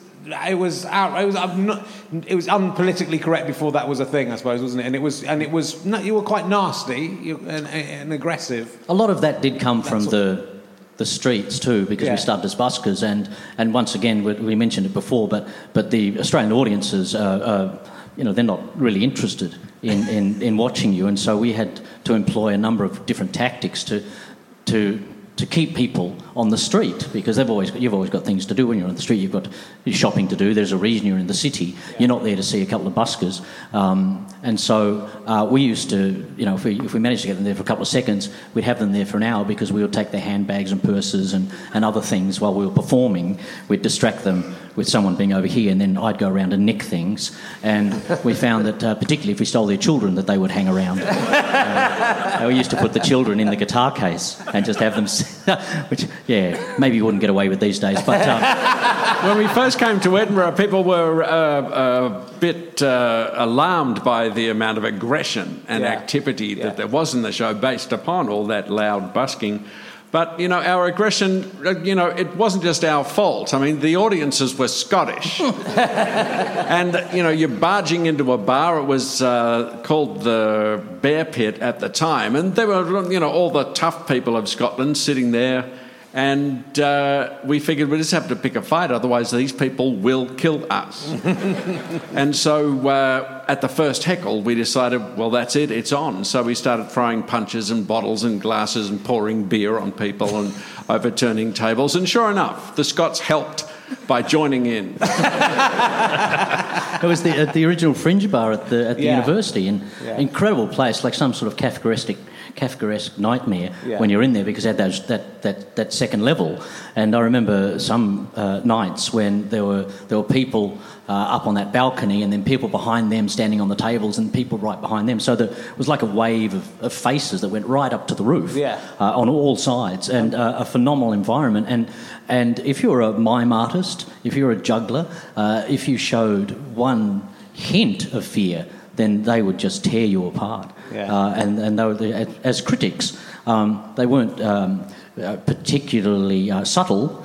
S4: unpolitically correct before that was a thing, I suppose, wasn't it? And you were quite nasty and aggressive.
S6: A lot of that did come from the streets too, because we started as buskers, and once again we mentioned it before, but the Australian audiences they're not really interested in watching you, and so we had to employ a number of different tactics to keep people on the street, because you've always got things to do when you're on the street. You've got your shopping to do. There's a reason you're in the city. You're not there to see a couple of buskers. And so we used to, if we managed to get them there for a couple of seconds, we'd have them there for an hour, because we would take their handbags and purses and other things while we were performing. We'd distract them with someone being over here, and then I'd go around and nick things. And we found that, particularly if we stole their children, that they would hang around. We used to put the children in the guitar case and just have them... which, maybe you wouldn't get away with these days, but...
S5: When we first came to Edinburgh, people were a bit alarmed by the amount of aggression and activity that there was in the show based upon all that loud busking. But, our aggression, it wasn't just our fault. I mean, the audiences were Scottish. And, you're barging into a bar. It was called the Bear Pit at the time. And there were, all the tough people of Scotland sitting there. And we figured we just have to pick a fight, otherwise these people will kill us. And so at the first heckle, we decided, well, that's it, it's on. So we started throwing punches and bottles and glasses and pouring beer on people and overturning tables. And sure enough, the Scots helped by joining in.
S6: It was the original Fringe Bar at the university, and incredible place, like some sort of Kafkaesque nightmare when you're in there, because it had that second level. And I remember some nights when there were people up on that balcony, and then people behind them standing on the tables, and people right behind them. So it was like a wave of faces that went right up to the roof on all sides, and a phenomenal environment. And if you're a mime artist, if you're a juggler, if you showed one hint of fear, then they would just tear you apart. And they were, as critics, they weren't particularly subtle,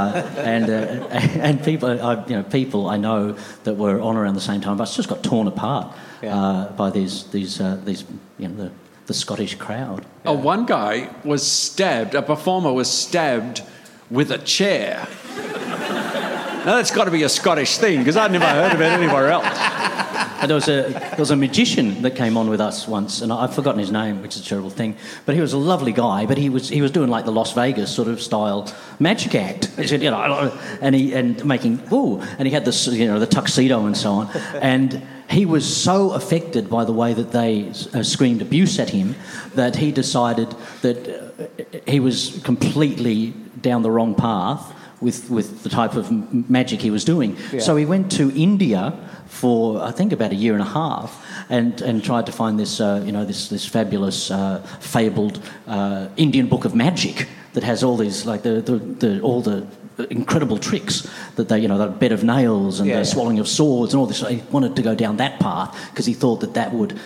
S6: and people I know that were on around the same time, but it's just got torn apart by these the Scottish crowd.
S5: Oh, one guy was stabbed. A performer was stabbed with a chair. Now that's got to be a Scottish thing because I'd never heard of it anywhere else.
S6: And there was a magician that came on with us once, and I've forgotten his name, which is a terrible thing. But he was a lovely guy. But he was doing like the Las Vegas sort of style magic act. He said, and he had the tuxedo and so on. And he was so affected by the way that they screamed abuse at him that he decided that he was completely down the wrong path with the type of magic he was doing. Yeah. So he went to India for, I think, about a year and a half and tried to find this, this fabulous, fabled Indian book of magic that has all these, like, all the incredible tricks that they, the bed of nails and the swallowing of swords and all this. He wanted to go down that path because he thought that would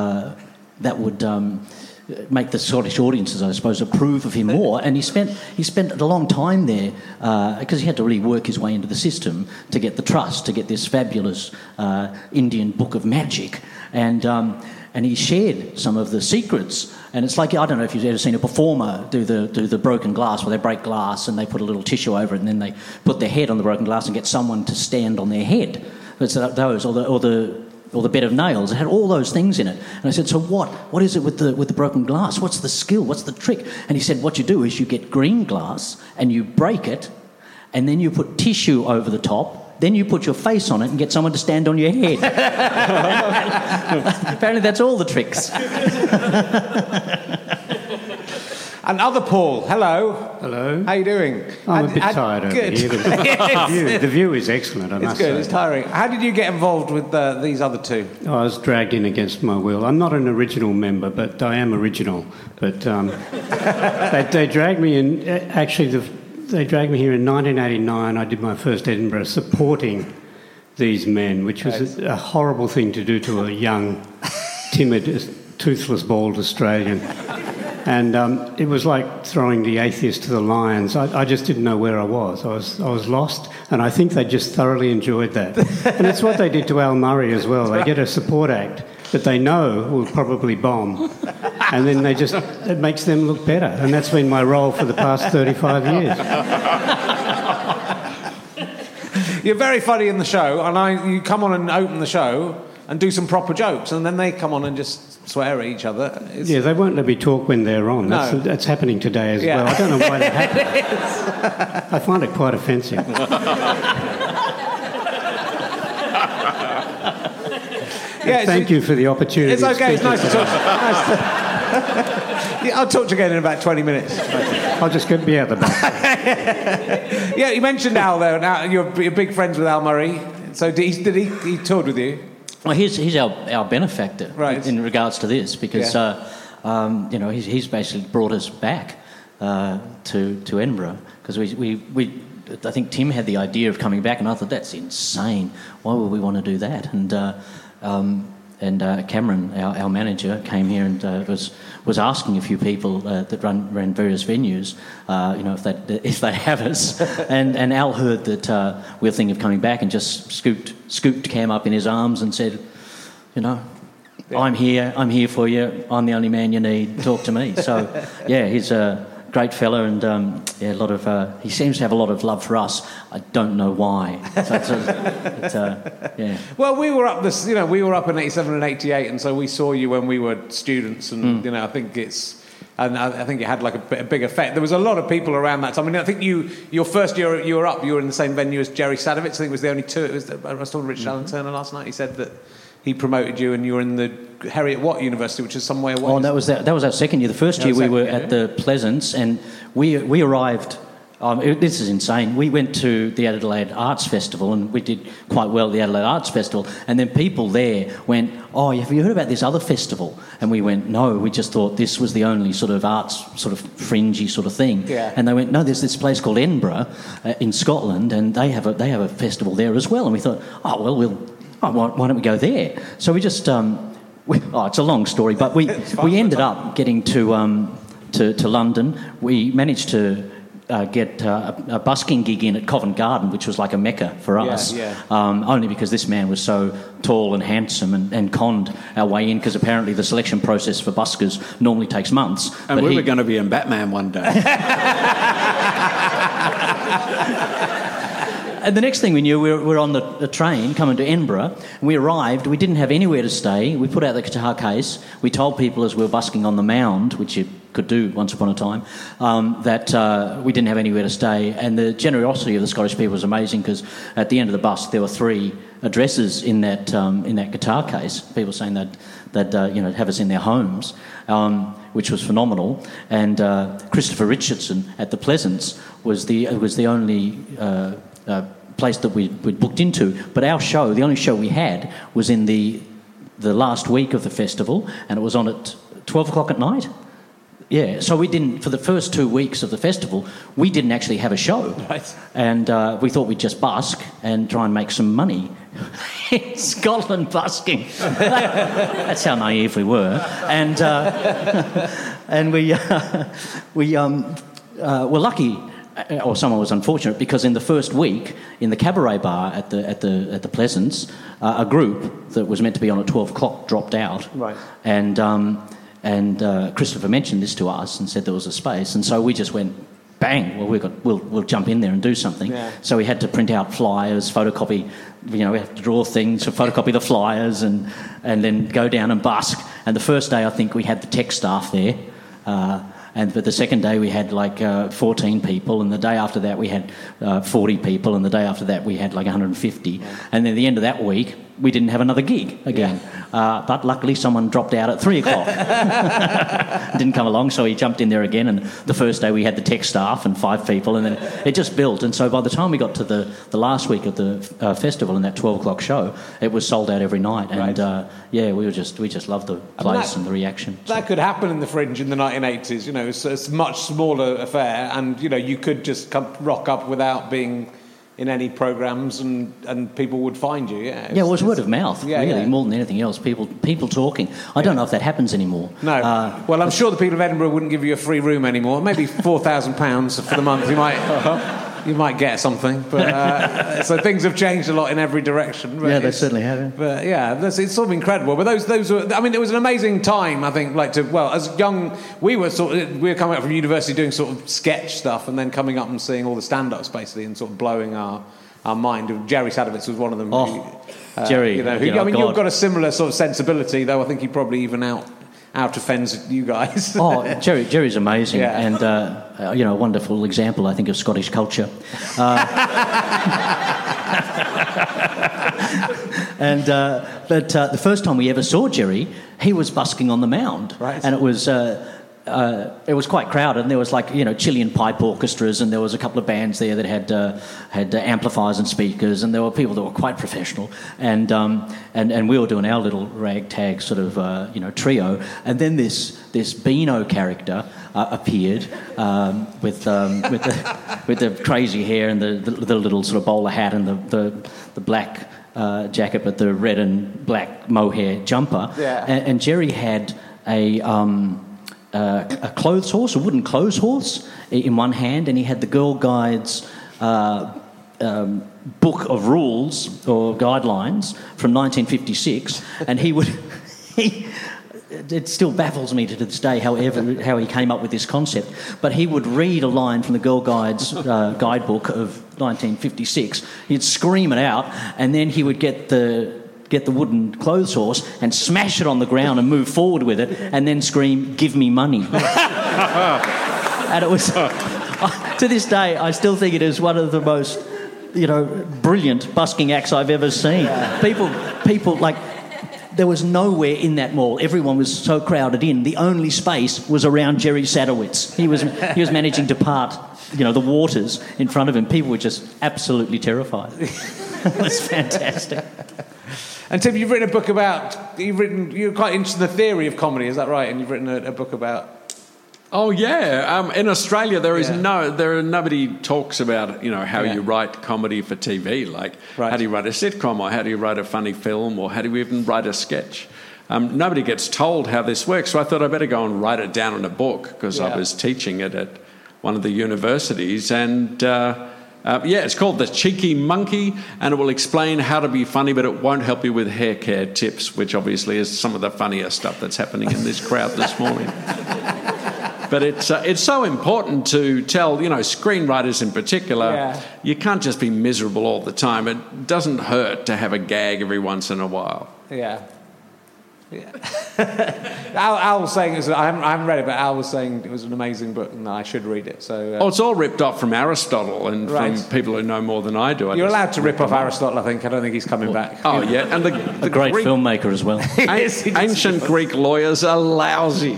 S6: make the Scottish audiences, I suppose, approve of him more. And he spent a long time there because he had to really work his way into the system to get the trust, to get this fabulous Indian book of magic. And he shared some of the secrets. And it's like, I don't know if you've ever seen a performer do the broken glass, where they break glass and they put a little tissue over it and then they put their head on the broken glass and get someone to stand on their head. It's those, or the bed of nails. It had all those things in it. And I said, so what is it with the broken glass? What's the skill? What's the trick? And he said, what you do is you get green glass and you break it and then you put tissue over the top. Then you put your face on it and get someone to stand on your head. Apparently that's all the tricks.
S4: And other Paul, hello.
S7: Hello.
S4: How are you doing?
S7: I'm a bit tired over here. The view is excellent, I must say.
S4: It's good, it's tiring. How did you get involved with these other two?
S7: I was dragged in against my will. I'm not an original member, but I am original. But they dragged me in. Actually, they dragged me here in 1989. I did my first Edinburgh supporting these men, which was a horrible thing to do to a young, timid, toothless, bald Australian. And it was like throwing the atheist to the lions. I just didn't know where I was. I was lost, and I think they just thoroughly enjoyed that. And it's what they did to Al Murray as well. They get a support act that they know will probably bomb, and then it makes them look better. And that's been my role for the past 35 years.
S4: You're very funny in the show, and you come on and open the show and do some proper jokes, and then they come on and just swear at each other.
S7: Yeah, they won't let me talk when they're on.
S4: No.
S7: That's happening today as well. I don't know why that happens. I find it quite offensive. Thank you for the opportunity.
S4: It's okay, it's nice to talk. I'll talk to you again in about 20 minutes.
S7: I'll just be out the back.
S4: Yeah, you mentioned Al there. Now you're big friends with Al Murray. So did he toured with you?
S6: Well, he's our benefactor in regards to this because he's basically brought us back to Edinburgh because we I think Tim had the idea of coming back and I thought that's insane. Why would we want to do that? And Cameron, our manager, came here and was asking a few people that ran various venues, if they have us. And Al heard that we were thinking of coming back and just scooped Cam up in his arms and said, I'm here for you. I'm the only man you need. Talk to me. So he's a great fella and a lot of. He seems to have a lot of love for us. I don't know why. So
S4: Well, we were up we were up in '87 and '88, and so we saw you when we were students, and I think I think it had like a big effect. There was a lot of people around that time. I mean, I think your first year you were up, you were in the same venue as Jerry Sadowitz. I think it was the only two. I was talking to Richard Allen Turner last night. He said that he promoted you and you were in the Heriot Watt University, which is some way away.
S6: Oh, that was our second year. The first year we were at the Pleasance, and we arrived. This is insane. We went to the Adelaide Arts Festival and we did quite well at the Adelaide Arts Festival, and then people there went, oh, have you heard about this other festival? And we went, no, we just thought this was the only sort of arts sort of fringy sort of thing.
S4: Yeah.
S6: And they went, no, there's this place called Edinburgh in Scotland and they have a festival there as well. And we thought, why don't we go there? So we just it's a long story, but we ended up getting to to London. We managed to get a busking gig in at Covent Garden, which was like a mecca for us, only because this man was so tall and handsome and conned our way in, because apparently the selection process for buskers normally takes months.
S5: And we were going to be in Batman one day.
S6: And the next thing we knew, we were on the train coming to Edinburgh, and we arrived. We didn't have anywhere to stay. We put out the guitar case. We told people as we were busking on the Mound, which you could do once upon a time, that we didn't have anywhere to stay. And the generosity of the Scottish people was amazing, because at the end of the bus there were 3 addresses in that guitar case. People saying that have us in their homes, which was phenomenal. And Christopher Richardson at the Pleasance was the only place that we'd booked into. But our show, the only show we had, was in the last week of the festival, and it was on at 12 o'clock at night. Yeah, so we didn't, for the first 2 weeks of the festival, we didn't actually have a show.
S4: Right.
S6: And we thought we'd just busk and try and make some money. In Scotland, busking. That's how naive we were. And we were lucky, or someone was unfortunate, because in the first week, in the cabaret bar at the Pleasance, a group that was meant to be on at 12 o'clock dropped out.
S4: Right.
S6: And Christopher mentioned this to us and said there was a space, and so we just went, bang, well, we'll jump in there and do something. Yeah. So we had to print out flyers, photocopy, we had to draw things, to photocopy the flyers, and then go down and busk. And the first day, I think, we had the tech staff there, but the second day we had 14 people, and the day after that we had 40 people, and the day after that we had 150. Yeah. And then at the end of that week, we didn't have another gig again. Yeah. But luckily someone dropped out at 3 o'clock. Didn't come along, so he jumped in there again, and the first day we had the tech staff and 5 people, and then it just built. And so by the time we got to the last week of the festival and that 12 o'clock show, it was sold out every night. And right. We just loved the place and the reaction.
S4: That could happen in the Fringe in the 1980s. It's a much smaller affair, and you could just rock up without being in any programmes, and people would find you. Yeah,
S6: it was word of mouth, really, more than anything else. People talking. I don't know if that happens anymore.
S4: No. Well, I'm sure the people of Edinburgh wouldn't give you a free room anymore. Maybe £4,000 for the month. You might get something. But so things have changed a lot in every direction.
S6: Yeah, they certainly have.
S4: But it's sort of incredible. But those were. I mean, it was an amazing time. I think, as young, we were coming up from university doing sort of sketch stuff, and then coming up and seeing all the stand-ups basically, and sort of blowing our mind. Jerry Sadowitz was one of them.
S6: Jerry,
S4: you've got a similar sort of sensibility, though. I think he probably even out offends you guys.
S6: Jerry's amazing, and a wonderful example, I think, of Scottish culture. But the first time we ever saw Jerry, he was busking on the Mound,
S4: right.
S6: And it was quite crowded, and there was Chilean pipe orchestras, and there was a couple of bands there that had amplifiers and speakers, and there were people that were quite professional, and we were doing our little ragtag sort of trio, and then this Beano character appeared with the crazy hair and the little sort of bowler hat and the black jacket, but the red and black mohair jumper, and Jerry had a clothes horse, a wooden clothes horse, in one hand, and he had the Girl Guide's book of rules or guidelines from 1956, and it still baffles me to this day, how he came up with this concept, but he would read a line from the Girl Guide's guidebook of 1956, he'd scream it out, and then he would get the wooden clothes horse and smash it on the ground and move forward with it, and then scream, "Give me money." And it was, to this day, I still think it is one of the most, brilliant busking acts I've ever seen. Yeah. People there was nowhere in that mall. Everyone was so crowded in. The only space was around Jerry Sadowitz. He was managing to part, the waters in front of him. People were just absolutely terrified. It was fantastic.
S4: And Tim, you've written a book you're quite interested in the theory of comedy, is that right? And you've written a book about...
S5: Oh, yeah. In Australia, nobody talks about, how you write comedy for TV. How do you write a sitcom, or how do you write a funny film, or how do you even write a sketch? nobody gets told how this works. So I thought I'd better go and write it down in a book because I was teaching it at one of the universities. And it's called The Cheeky Monkey, and it will explain how to be funny, but it won't help you with hair care tips, which obviously is some of the funnier stuff that's happening in this crowd this morning. But it's so important to tell, screenwriters in particular, you can't just be miserable all the time. It doesn't hurt to have a gag every once in a while.
S4: Yeah. Al was saying, I haven't read it, but Al was saying it was an amazing book and I should read it. So
S5: it's all ripped off from Aristotle and from people who know more than I do.
S4: You're allowed to rip off Aristotle, I think. I don't think he's coming back.
S5: Oh, yeah. And the
S6: great Greek filmmaker as well.
S5: Ancient Greek lawyers are lousy.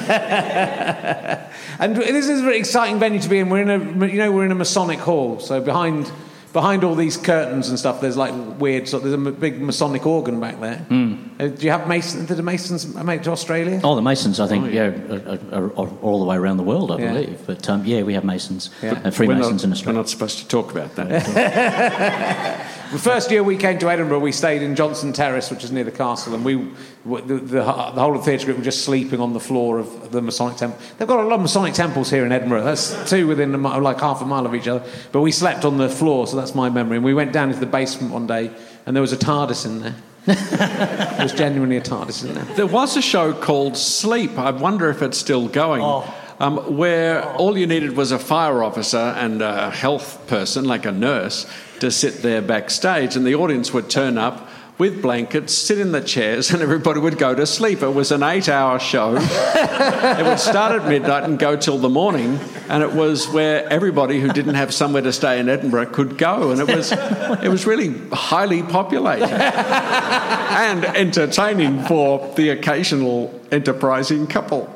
S4: And this is a very exciting venue to be in. We're in a Masonic hall, so behind all these curtains and stuff, there's like weird. So there's a big Masonic organ back there. Do you have Masons? Did the Masons make it to Australia?
S6: Oh, the Masons, I think, are all the way around the world, I believe. But we have Masons, Freemasons in Australia.
S5: We're not supposed to talk about that.
S4: The first year we came to Edinburgh, we stayed in Johnson Terrace, which is near the castle, and the whole of the theatre group were just sleeping on the floor of the Masonic temple. They've got a lot of Masonic temples here in Edinburgh. That's two within like half a mile of each other. But we slept on the floor, so that's my memory. And we went down into the basement one day, and there was a TARDIS in there. There was genuinely a TARDIS in there.
S5: There was a show called Sleep. I wonder if it's still going. Where all you needed was a fire officer and a health person, like a nurse, to sit there backstage, and the audience would turn up with blankets, sit in the chairs, and everybody would go to sleep. It was an 8-hour show. It would start at midnight and go till the morning, and it was where everybody who didn't have somewhere to stay in Edinburgh could go, and it was really highly populated and entertaining for the occasional enterprising couple.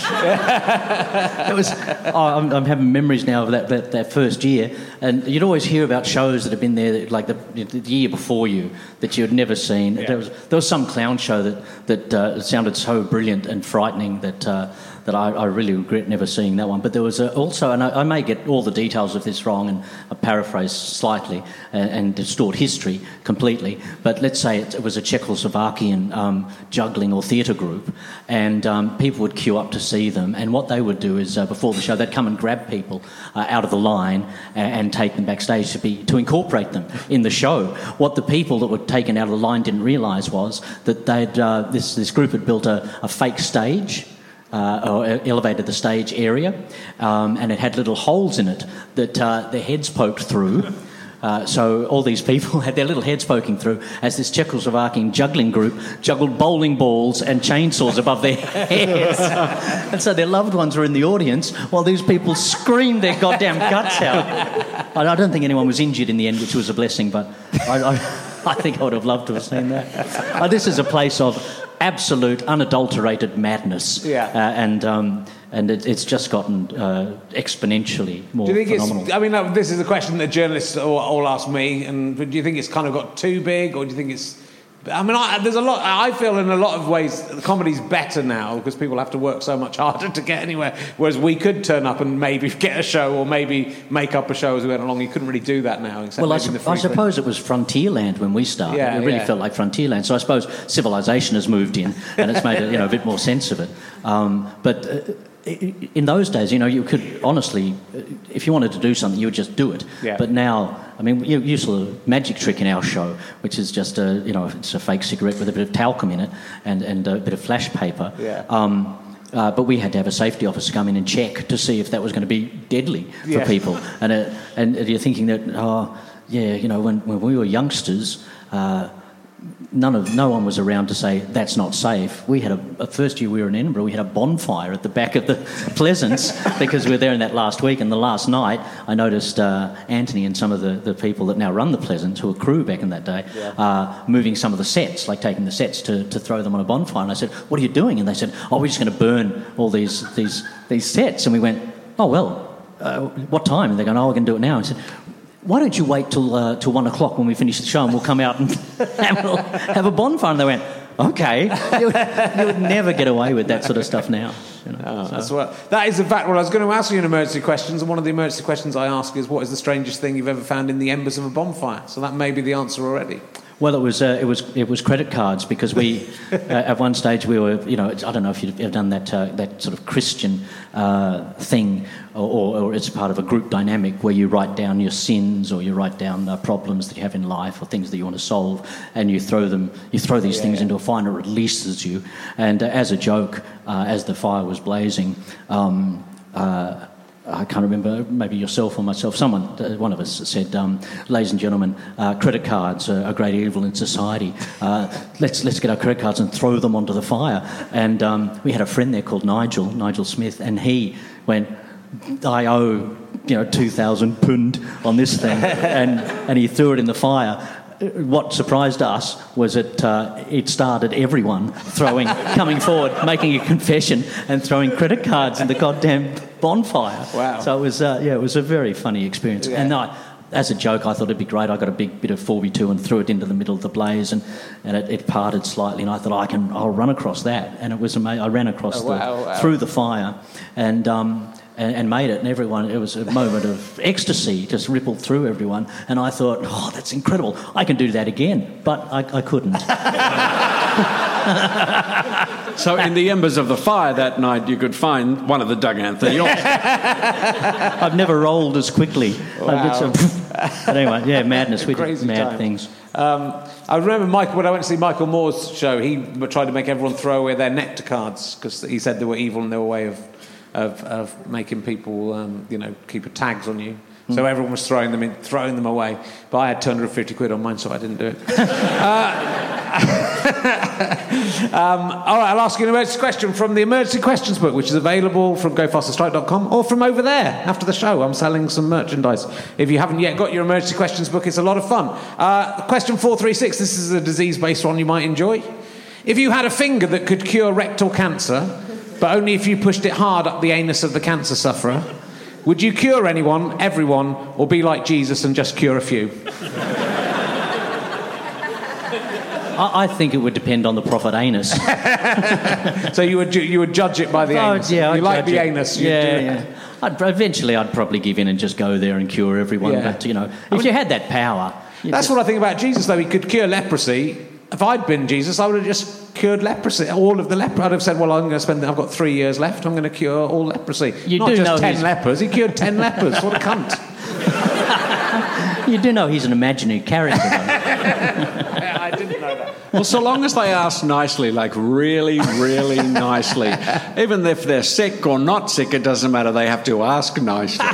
S6: I'm having memories now of that first year, and you'd always hear about shows that had been there like the year before you that you had never seen. There was some clown show that sounded so brilliant and frightening that I really regret never seeing that one. But there was also, and I may get all the details of this wrong and paraphrase slightly and distort history completely, but let's say it was a Czechoslovakian juggling or theatre group, and people would queue up to see them, and what they would do is before the show they'd come and grab people out of the line and take them backstage to incorporate them in the show. What the people that were taken out of the line didn't realise was that this group had built a fake stage, or elevated the stage area, and it had little holes in it that their heads poked through. So all these people had their little heads poking through as this Czechoslovakian juggling group juggled bowling balls and chainsaws above their heads. And so their loved ones were in the audience while these people screamed their goddamn guts out. I don't think anyone was injured in the end, which was a blessing, but I think I would have loved to have seen that. This is a place of absolute, unadulterated madness. And it's just gotten exponentially more phenomenal.
S4: This is a question that journalists all ask me, and do you think it's kind of got too big, or do you think it's... there's a lot... I feel in a lot of ways the comedy's better now because people have to work so much harder to get anywhere, whereas we could turn up and maybe get a show or maybe make up a show as we went along. You couldn't really do that now.
S6: I suppose it was Frontierland when we started. It really felt like Frontierland. So I suppose civilization has moved in and it's made a bit more sense of it. But in those days, you could honestly, if you wanted to do something, you would just do it. Yeah. But now, you saw the magic trick in our show, which is just it's a fake cigarette with a bit of talcum in it and a bit of flash paper. Yeah. But we had to have a safety officer come in and check to see if that was going to be deadly for people. And you're thinking that, when we were youngsters, no one was around to say that's not safe. We had a first year we were in Edinburgh, we had a bonfire at the back of the Pleasance because we were there in that last week, and the last night I noticed Anthony and some of the people that now run the Pleasance, who were crew back in that day, moving some of the sets, like taking the sets to throw them on a bonfire. And I said, what are you doing? And they said, we're just going to burn all these sets. And we went, what time? And they're going, we're going to do it now. I said, why don't you wait till 1 o'clock when we finish the show and we'll come out and we'll have a bonfire? And they went, okay. You would never get away with that sort of stuff now.
S4: That is in fact what I was going to ask you in emergency questions, and one of the emergency questions I ask is, what is the strangest thing you've ever found in the embers of a bonfire? So that may be the answer already.
S6: Well, it was credit cards, because we at one stage we were, I don't know if you've ever done that sort of Christian thing, or it's part of a group dynamic where you write down your sins, or you write down problems that you have in life, or things that you want to solve, and you throw these things into a fire and it releases you. And as a joke, as the fire was blazing, I can't remember, maybe yourself or myself, one of us said, ladies and gentlemen, credit cards are a great evil in society. Let's get our credit cards and throw them onto the fire. And we had a friend there called Nigel Smith, and he went, I owe 2,000 pund on this thing, and he threw it in the fire. What surprised us was that it started everyone coming forward, making a confession and throwing credit cards in the goddamn bonfire.
S4: Wow.
S6: So it was a very funny experience.
S4: Yeah.
S6: And as a joke, I thought it'd be great. I got a big bit of 4x2 and threw it into the middle of the blaze, and it parted slightly, and I thought I'll run across that. And it was amazing. I ran across through the fire, and made it, and everyone, it was a moment of ecstasy, just rippled through everyone, and I thought, oh, that's incredible, I can do that again, but I couldn't.
S5: So in the embers of the fire that night, you could find one of the Doug Anthony Orts.
S6: I've never rolled as quickly.
S4: Wow.
S6: But anyway, madness, we did mad
S4: time.
S6: things.
S4: I remember when I went to see Michael Moore's show, he tried to make everyone throw away their nectar cards, because he said they were evil and they were a way of making people, keep tags on you. So everyone was throwing them away. But I had 250 quid on mine, so I didn't do it. All right, I'll ask you an emergency question from the Emergency Questions book, which is available from gofasterstrike.com or from over there after the show. I'm selling some merchandise. If you haven't yet got your Emergency Questions book, it's a lot of fun. Question 436, this is a disease-based one you might enjoy. If you had a finger that could cure rectal cancer, but only if you pushed it hard up the anus of the cancer sufferer, would you cure everyone, or be like Jesus and just cure a few?
S6: I think it would depend on the prophet anus.
S4: So you would judge it by the anus?
S6: Yeah,
S4: you like the anus?
S6: Yeah. Eventually I'd probably give in and just go there and cure everyone.
S4: Yeah.
S6: But, if you had that power...
S4: That's what I think about Jesus, though. He could cure leprosy. If I'd been Jesus, I would have just cured leprosy, all of the leprosy. I'd have said, well, I've got 3 years left, I'm going to cure all leprosy. Not just 10 lepers, he cured 10 lepers. What a cunt.
S6: You do know he's an imaginary character, though.
S4: I didn't know that.
S5: Well, so long as they ask nicely, like really, really nicely, even if they're sick or not sick, it doesn't matter, they have to ask nicely.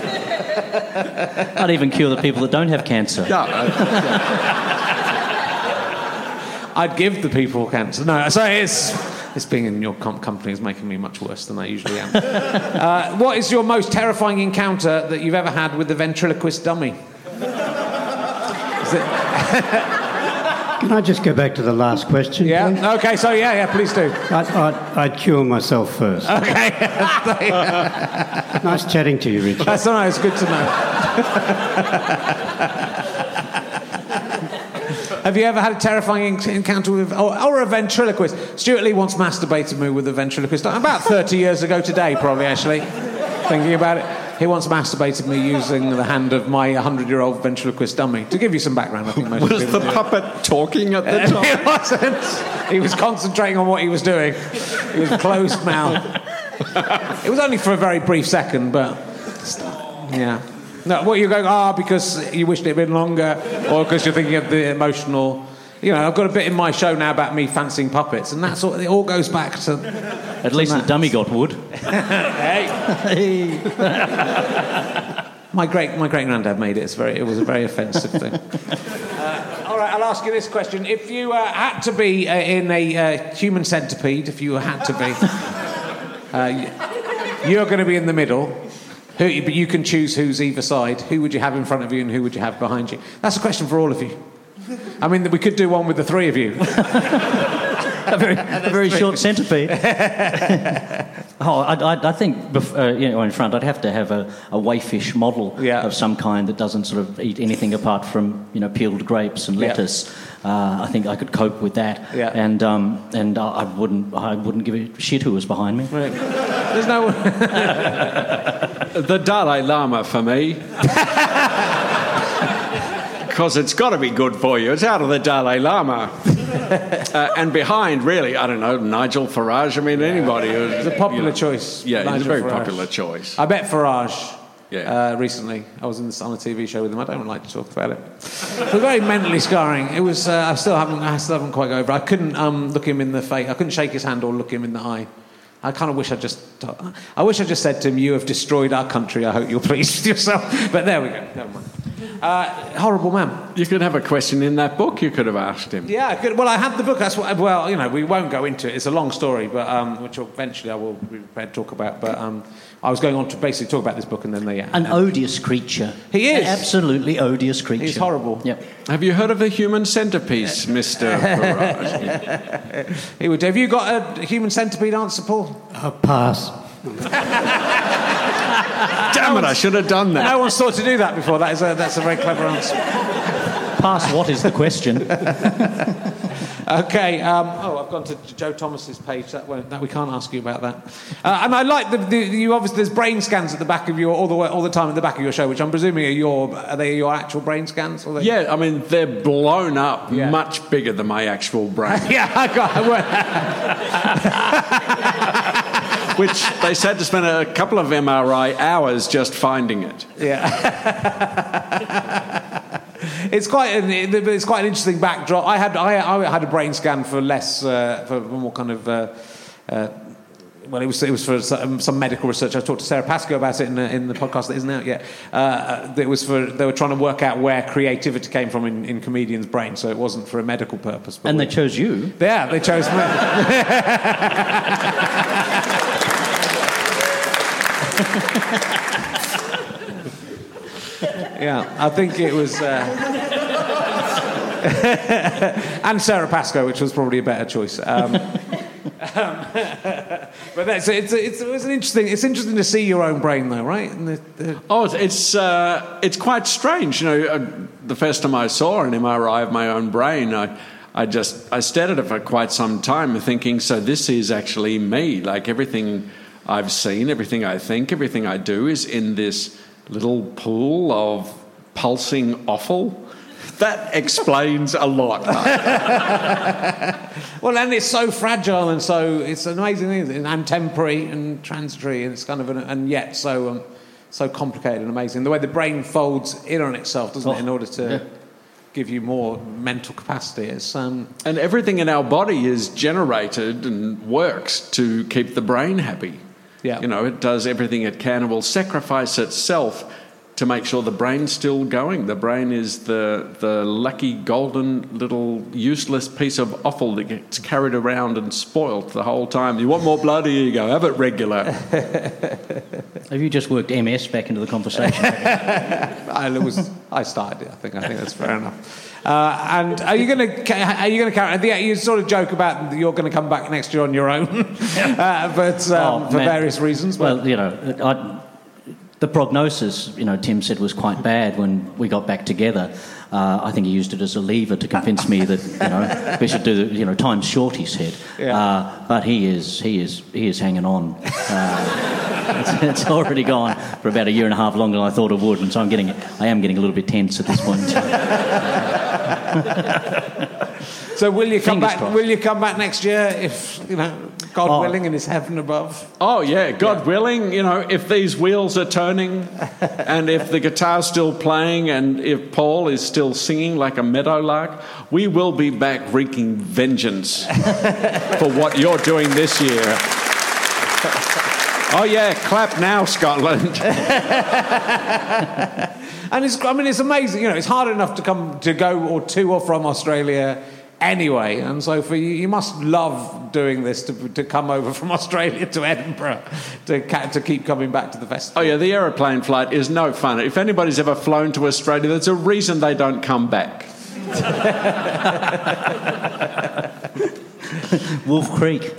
S6: I'd even cure the people that don't have cancer.
S4: I'd give the people cancer. No, sorry, it's being in your company is making me much worse than I usually am. What is your most terrifying encounter that you've ever had with the ventriloquist dummy?
S7: Can I just go back to the last question,
S4: Yeah?
S7: please?
S4: Okay, so yeah, please do.
S7: I'd cure myself first.
S4: Okay.
S7: Nice chatting to you, Richard.
S4: That's all right, it's good to know. Have you ever had a terrifying encounter with... Or a ventriloquist? Stuart Lee once masturbated me with a ventriloquist. About 30 years ago today, probably, actually. Thinking about it. He once masturbated me using the hand of my 100-year-old ventriloquist dummy. To give you some background, I think most
S5: Was
S4: people
S5: the puppet talking at the time?
S4: He wasn't. He was concentrating on what he was doing. He was closed mouth. It was only for a very brief second, but... Yeah. No, what you're going, because you wished it had been longer, or because you're thinking of the emotional... I've got a bit in my show now about me fancying puppets, and that's all. It all goes back to...
S6: At least the dummy got wood.
S4: Hey! My great granddad made it. It was a very offensive thing. All right, I'll ask you this question: if you had to be in a human centipede, if you had to be, you're going to be in the middle. But you can choose who's either side. Who would you have in front of you, and who would you have behind you? That's a question for all of you. I mean, we could do one with the three of you.
S6: a very short centipede. I think in front I'd have to have a wayfish model of some kind that doesn't sort of eat anything apart from peeled grapes and lettuce. I think I could cope with that.
S4: Yeah.
S6: And I wouldn't give a shit who was behind me.
S4: Right. There's no
S5: The Dalai Lama for me. Because it's got to be good for you. It's out of the Dalai Lama. And behind, really, I don't know, Nigel Farage. I mean, anybody.
S4: It's a popular choice.
S5: Yeah,
S4: Nigel
S5: it's a very
S4: Farage.
S5: popular choice.
S4: I met Farage
S5: Yeah.
S4: recently. I was on a TV show with him. I don't like to talk about it. It was very mentally scarring. It was. I still haven't quite got over it. I couldn't look him in the face. I couldn't shake his hand or look him in the eye. I kind of wish I just said to him, "You have destroyed our country. I hope you're pleased with yourself." But there we go. Never mind. Horrible man.
S5: You could have a question in that book you could have asked him.
S4: Yeah, good. Well, I had the book. That's what. Well, we won't go into it. It's a long story, but which eventually I will be prepared to talk about. But I was going on to basically talk about this book, and then
S6: an odious creature.
S4: He is
S6: an absolutely odious creature.
S4: He's horrible.
S6: Yep.
S5: Have you heard of the human centipede, Mr. Farage?
S4: Have you got a human centipede answer, Paul?
S7: Pass.
S5: Damn it! I should have done that.
S4: No one's thought to do that before. That's a very clever answer.
S6: Pass. What is the question?
S4: Okay. I've gone to Joe Thomas's page. That we can't ask you about that. And I like you obviously. There's brain scans at the back of your all the time at the back of your show, which I'm presuming are they your actual brain scans? Or
S5: Yeah, I mean they're blown up much bigger than my actual brain. Which they said to spend a couple of MRI hours just finding it.
S4: Yeah. It's quite an interesting backdrop. I had a brain scan for more kind of it was for some medical research. I talked to Sarah Pascoe about it in the podcast that isn't out yet. They were trying to work out where creativity came from in comedians' brains, so it wasn't for a medical purpose.
S6: And they chose you.
S4: Yeah, they chose me. Yeah, I think it was... and Sarah Pascoe, which was probably a better choice. But it's interesting to see your own brain, though, right?
S5: It's quite strange. The first time I saw an MRI of my own brain, I stared at it for quite some time, thinking, so this is actually me. Like everything I've seen, everything I think, everything I do is in this little pool of pulsing offal. That explains a lot.
S4: Well, and it's so fragile and it's an amazing thing, and temporary and transitory, and it's kind of and yet so complicated and amazing. The way the brain folds in on itself, doesn't it, in order to give you more mental capacity. It's
S5: and everything in our body is generated and works to keep the brain happy.
S4: Yeah.
S5: It does everything it can and will sacrifice itself to make sure the brain's still going. The brain is the lucky, golden, little useless piece of offal that gets carried around and spoilt the whole time. You want more blood? Here you go. Have it regular.
S6: Have you just worked MS back into the conversation?
S4: I started it. I think that's fair enough. And are you going to carry? You sort of joke about you're going to come back next year on your own, but for various reasons. But.
S6: Well, the prognosis, Tim said was quite bad when we got back together. I think he used it as a lever to convince me that we should do the time's short. He said, but he is hanging on. It's already gone for about a year and a half longer than I thought it would, and so I am getting a little bit tense at this point in time.
S4: So will you come back? Will you come back next year if God willing and His heaven above?
S5: Oh yeah, God willing. If these wheels are turning, and if the guitar's still playing, and if Paul is still singing like a meadowlark, we will be back wreaking vengeance for what you're doing this year. Oh yeah, clap now, Scotland.
S4: And it's amazing. It's hard enough to go to or from Australia anyway, and so for you must love doing this to come over from Australia to Edinburgh to keep coming back to the festival.
S5: Oh yeah, the aeroplane flight is no fun. If anybody's ever flown to Australia, there's a reason they don't come back.
S6: Wolf Creek.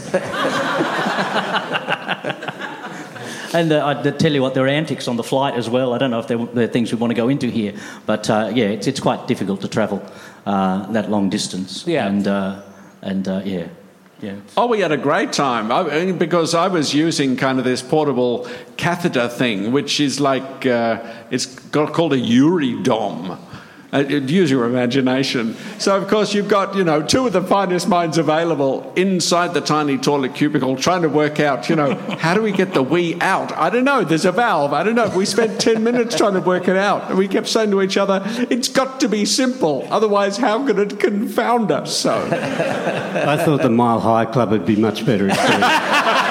S6: And I tell you what, there are antics on the flight as well. I don't know if they're things we want to go into here, but it's quite difficult to travel that long distance.
S4: Yeah.
S5: Yeah. Oh, we had a great time because I was using kind of this portable catheter thing, which is like it's called a Uridom. Use your imagination. So, of course, you've got, two of the finest minds available inside the tiny toilet cubicle trying to work out, how do we get the wee out? I don't know. There's a valve. I don't know. We spent 10 minutes trying to work it out. And we kept saying to each other, it's got to be simple. Otherwise, how could it confound us? So
S7: I thought the Mile High Club would be much better instead.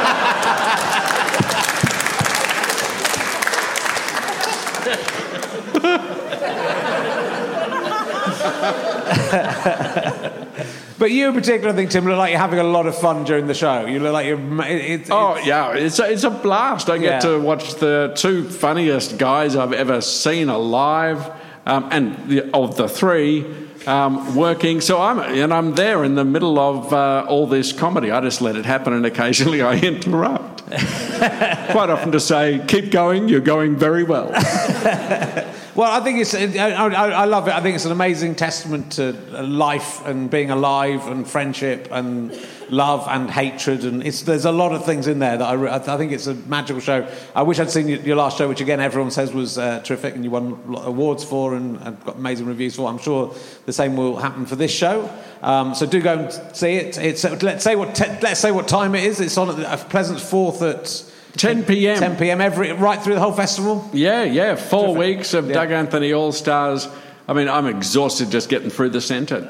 S4: But you in particular, I think, Tim, look like you're having a lot of fun during the show. You look like you're...
S5: It's a blast. I get to watch the two funniest guys I've ever seen alive, of the three, working. So I'm there in the middle of all this comedy. I just let it happen, and occasionally I interrupt. Quite often to say, keep going, you're going very well.
S4: Well, I think I love it. I think it's an amazing testament to life and being alive and friendship and love and hatred. And there's a lot of things in there that I think it's a magical show. I wish I'd seen your last show, which again everyone says was terrific and you won awards for and got amazing reviews for. I'm sure the same will happen for this show. So do go and see it. Let's say what time it is. It's on at Pleasance Fourth at
S5: 10 p.m.
S4: 10 p.m. right through the whole festival?
S5: Yeah. 4 weeks of Doug Anthony All-Stars. I mean, I'm exhausted just getting through the sentence.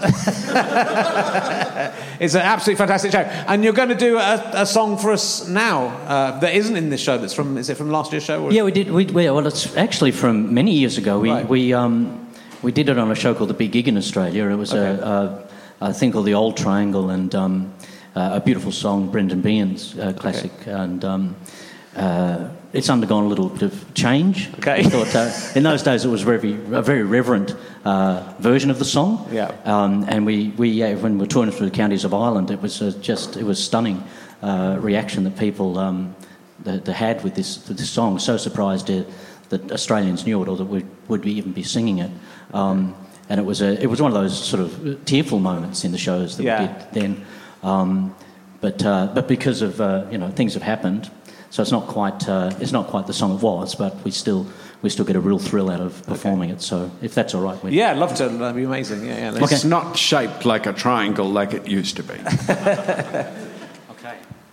S4: It's an absolutely fantastic show. And you're going to do a song for us now that isn't in this show. Is it from last year's show? Or?
S6: Yeah, we did. Well, it's actually from many years ago. We did it on a show called The Big Gig in Australia. It was a thing called The Old Triangle and a beautiful song, Brendan Behan's classic. Okay. And... it's undergone a little bit of change.
S4: Okay.
S6: I thought in those days it was a very reverent version of the song.
S4: Yeah.
S6: And we when we were touring through the counties of Ireland, it was stunning reaction that people that had with this song. So surprised that Australians knew it or that we would even be singing it. And it was one of those sort of tearful moments in the shows that we did then. But because of things have happened. So it's not quite the song it was, but we still get a real thrill out of performing it. So if that's all right with you.
S4: Yeah, I'd love to. That'd be amazing. Yeah.
S5: It's not shaped like a triangle like it used to be.
S6: Okay.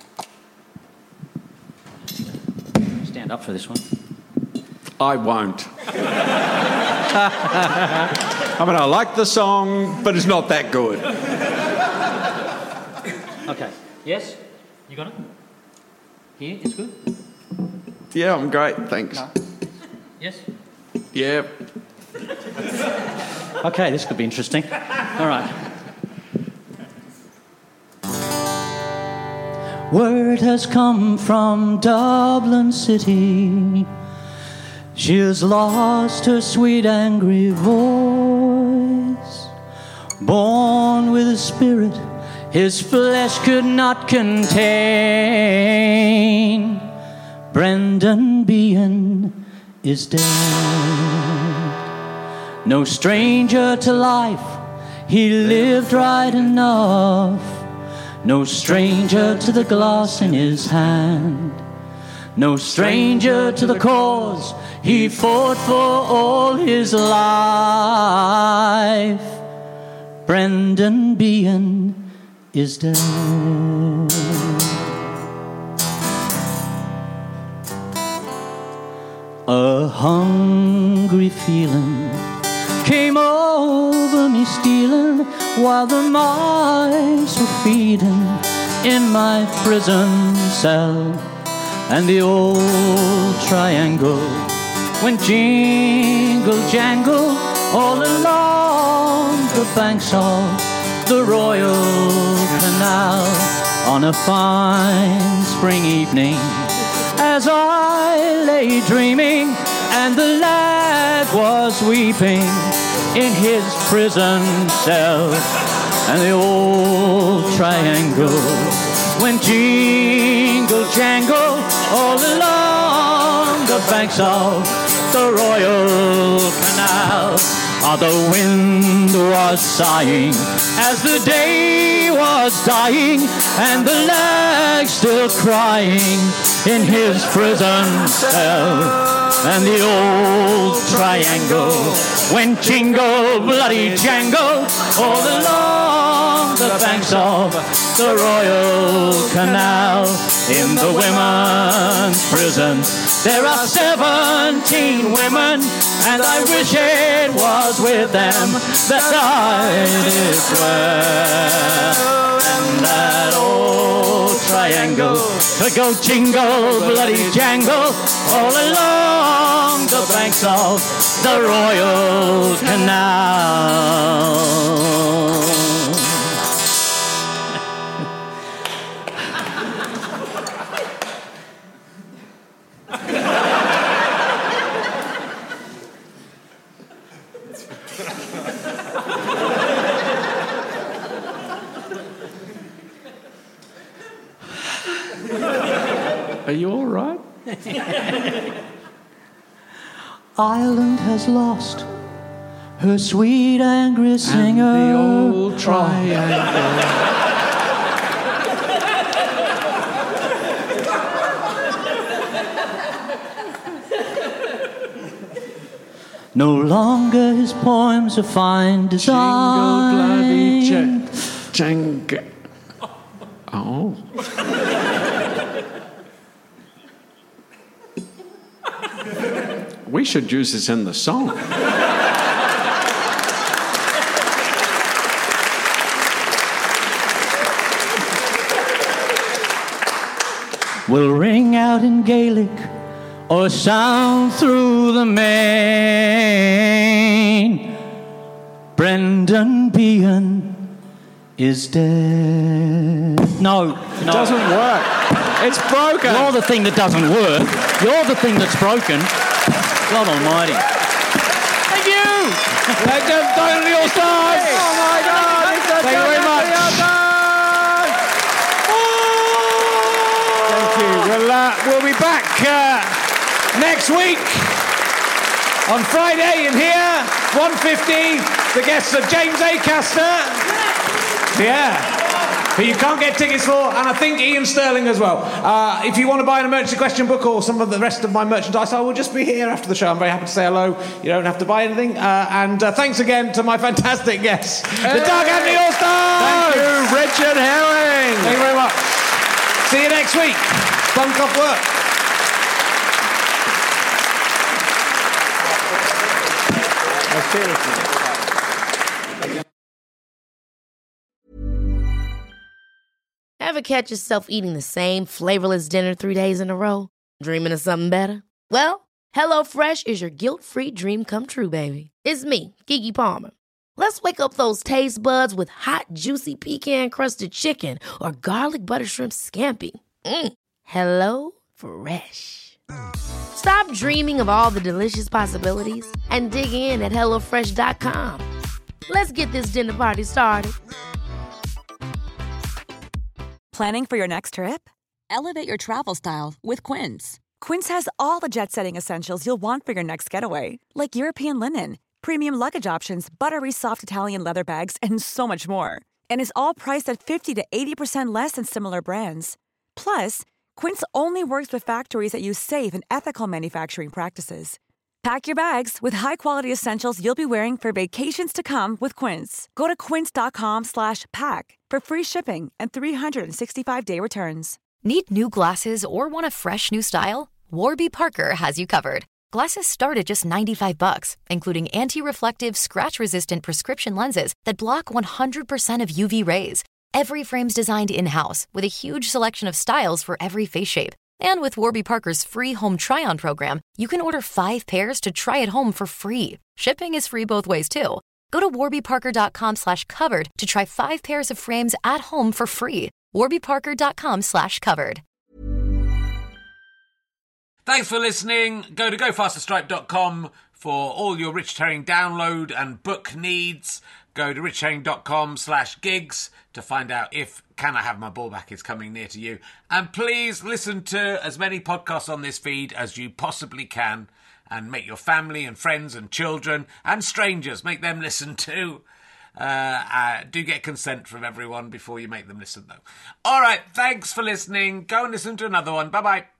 S6: Stand up for this one.
S5: I won't. I mean, I like the song, but it's not that good.
S6: Okay. Yes? You got it? Here, it's good?
S5: Yeah, I'm great, thanks.
S6: No. Yes?
S5: Yeah.
S6: Okay, this could be interesting. All right. Word has come from Dublin City. She has lost her sweet, angry voice. Born with a spirit his flesh could not contain. Brendan Behan is dead. No stranger to life, he lived right enough. No stranger to the glass in his hand. No stranger to the cause he fought for all his life. Brendan Behan is dead. A hungry feeling came over me, stealing while the mice were feeding in my prison cell. And the old triangle went jingle jangle all along the banks of the Royal Canal on a fine spring evening as I lay dreaming and the lad was weeping in his prison cell. And the old triangle went jingle jangle all along the banks of the Royal Canal. The wind was sighing as the day was dying, and the lag still crying in his prison cell. and the old triangle went jingle, bloody jangle, all along the banks of the Royal Canal. In the women's prison there are 17 women, and I wish it was with them that I did dwell. And that old triangle to go jingle, bloody jangle, all along the banks of the Royal Canal.
S5: Are you all right?
S6: Ireland has lost her sweet angry singer.
S5: And the old triangle.
S6: No longer his poems of fine design.
S5: Jingle, bloody jangle. Oh. We should use this in the song.
S6: Will ring out in Gaelic or sound through the main. Brendan Behan is dead. No.
S5: It doesn't work. It's broken.
S6: You're the thing that doesn't work. You're the thing that's broken. God almighty. Thank you.
S5: Legend Tony All-Stars. Oh my God. Thank you very much.
S4: Thank you. We'll be back next week on Friday in here, 1:50. The guests are James Acaster. Yeah. Who you can't get tickets for, and I think Ian Sterling as well. If you want to buy an emergency question book or some of the rest of my merchandise, I will just be here after the show. I'm very happy to say hello. You don't have to buy anything. And thanks again to my fantastic guests, the Doug and the All-Stars!
S5: Thank you, Richard Herring!
S4: Thank you very much. See you next week. Bunk off work. Seriously.
S2: Ever catch yourself eating the same flavorless dinner 3 days in a row? Dreaming of something better? Well, HelloFresh is your guilt-free dream come true, baby. It's me, Keke Palmer. Let's wake up those taste buds with hot, juicy pecan-crusted chicken or garlic butter shrimp scampi. Hello Fresh. Stop dreaming of all the delicious possibilities and dig in at HelloFresh.com. Let's get this dinner party started.
S8: Planning for your next trip?
S9: Elevate your travel style with Quince.
S8: Quince has all the jet-setting essentials you'll want for your next getaway, like European linen, premium luggage options, buttery soft Italian leather bags, and so much more. And is all priced at 50 to 80% less than similar brands. Plus, Quince only works with factories that use safe and ethical manufacturing practices. Pack your bags with high-quality essentials you'll be wearing for vacations to come with Quince. Go to quince.com/pack for free shipping and 365-day returns.
S9: Need new glasses or want a fresh new style? Warby Parker has you covered. Glasses start at just $95, including anti-reflective, scratch-resistant prescription lenses that block 100% of UV rays. Every frame's designed in-house with a huge selection of styles for every face shape. And with Warby Parker's free home try-on program, you can order 5 pairs to try at home for free. Shipping is free both ways, too. Go to warbyparker.com/covered to try 5 pairs of frames at home for free. warbyparker.com/covered.
S4: Thanks for listening. Go to gofasterstripe.com for all your Rich Herring download and book needs. Go to richherring.com/gigs to find out if Can I Have My Ball Back is coming near to you. And please listen to as many podcasts on this feed as you possibly can, and make your family and friends and children and strangers, make them listen too. Do get consent from everyone before you make them listen, though. All right, thanks for listening. Go and listen to another one. Bye-bye.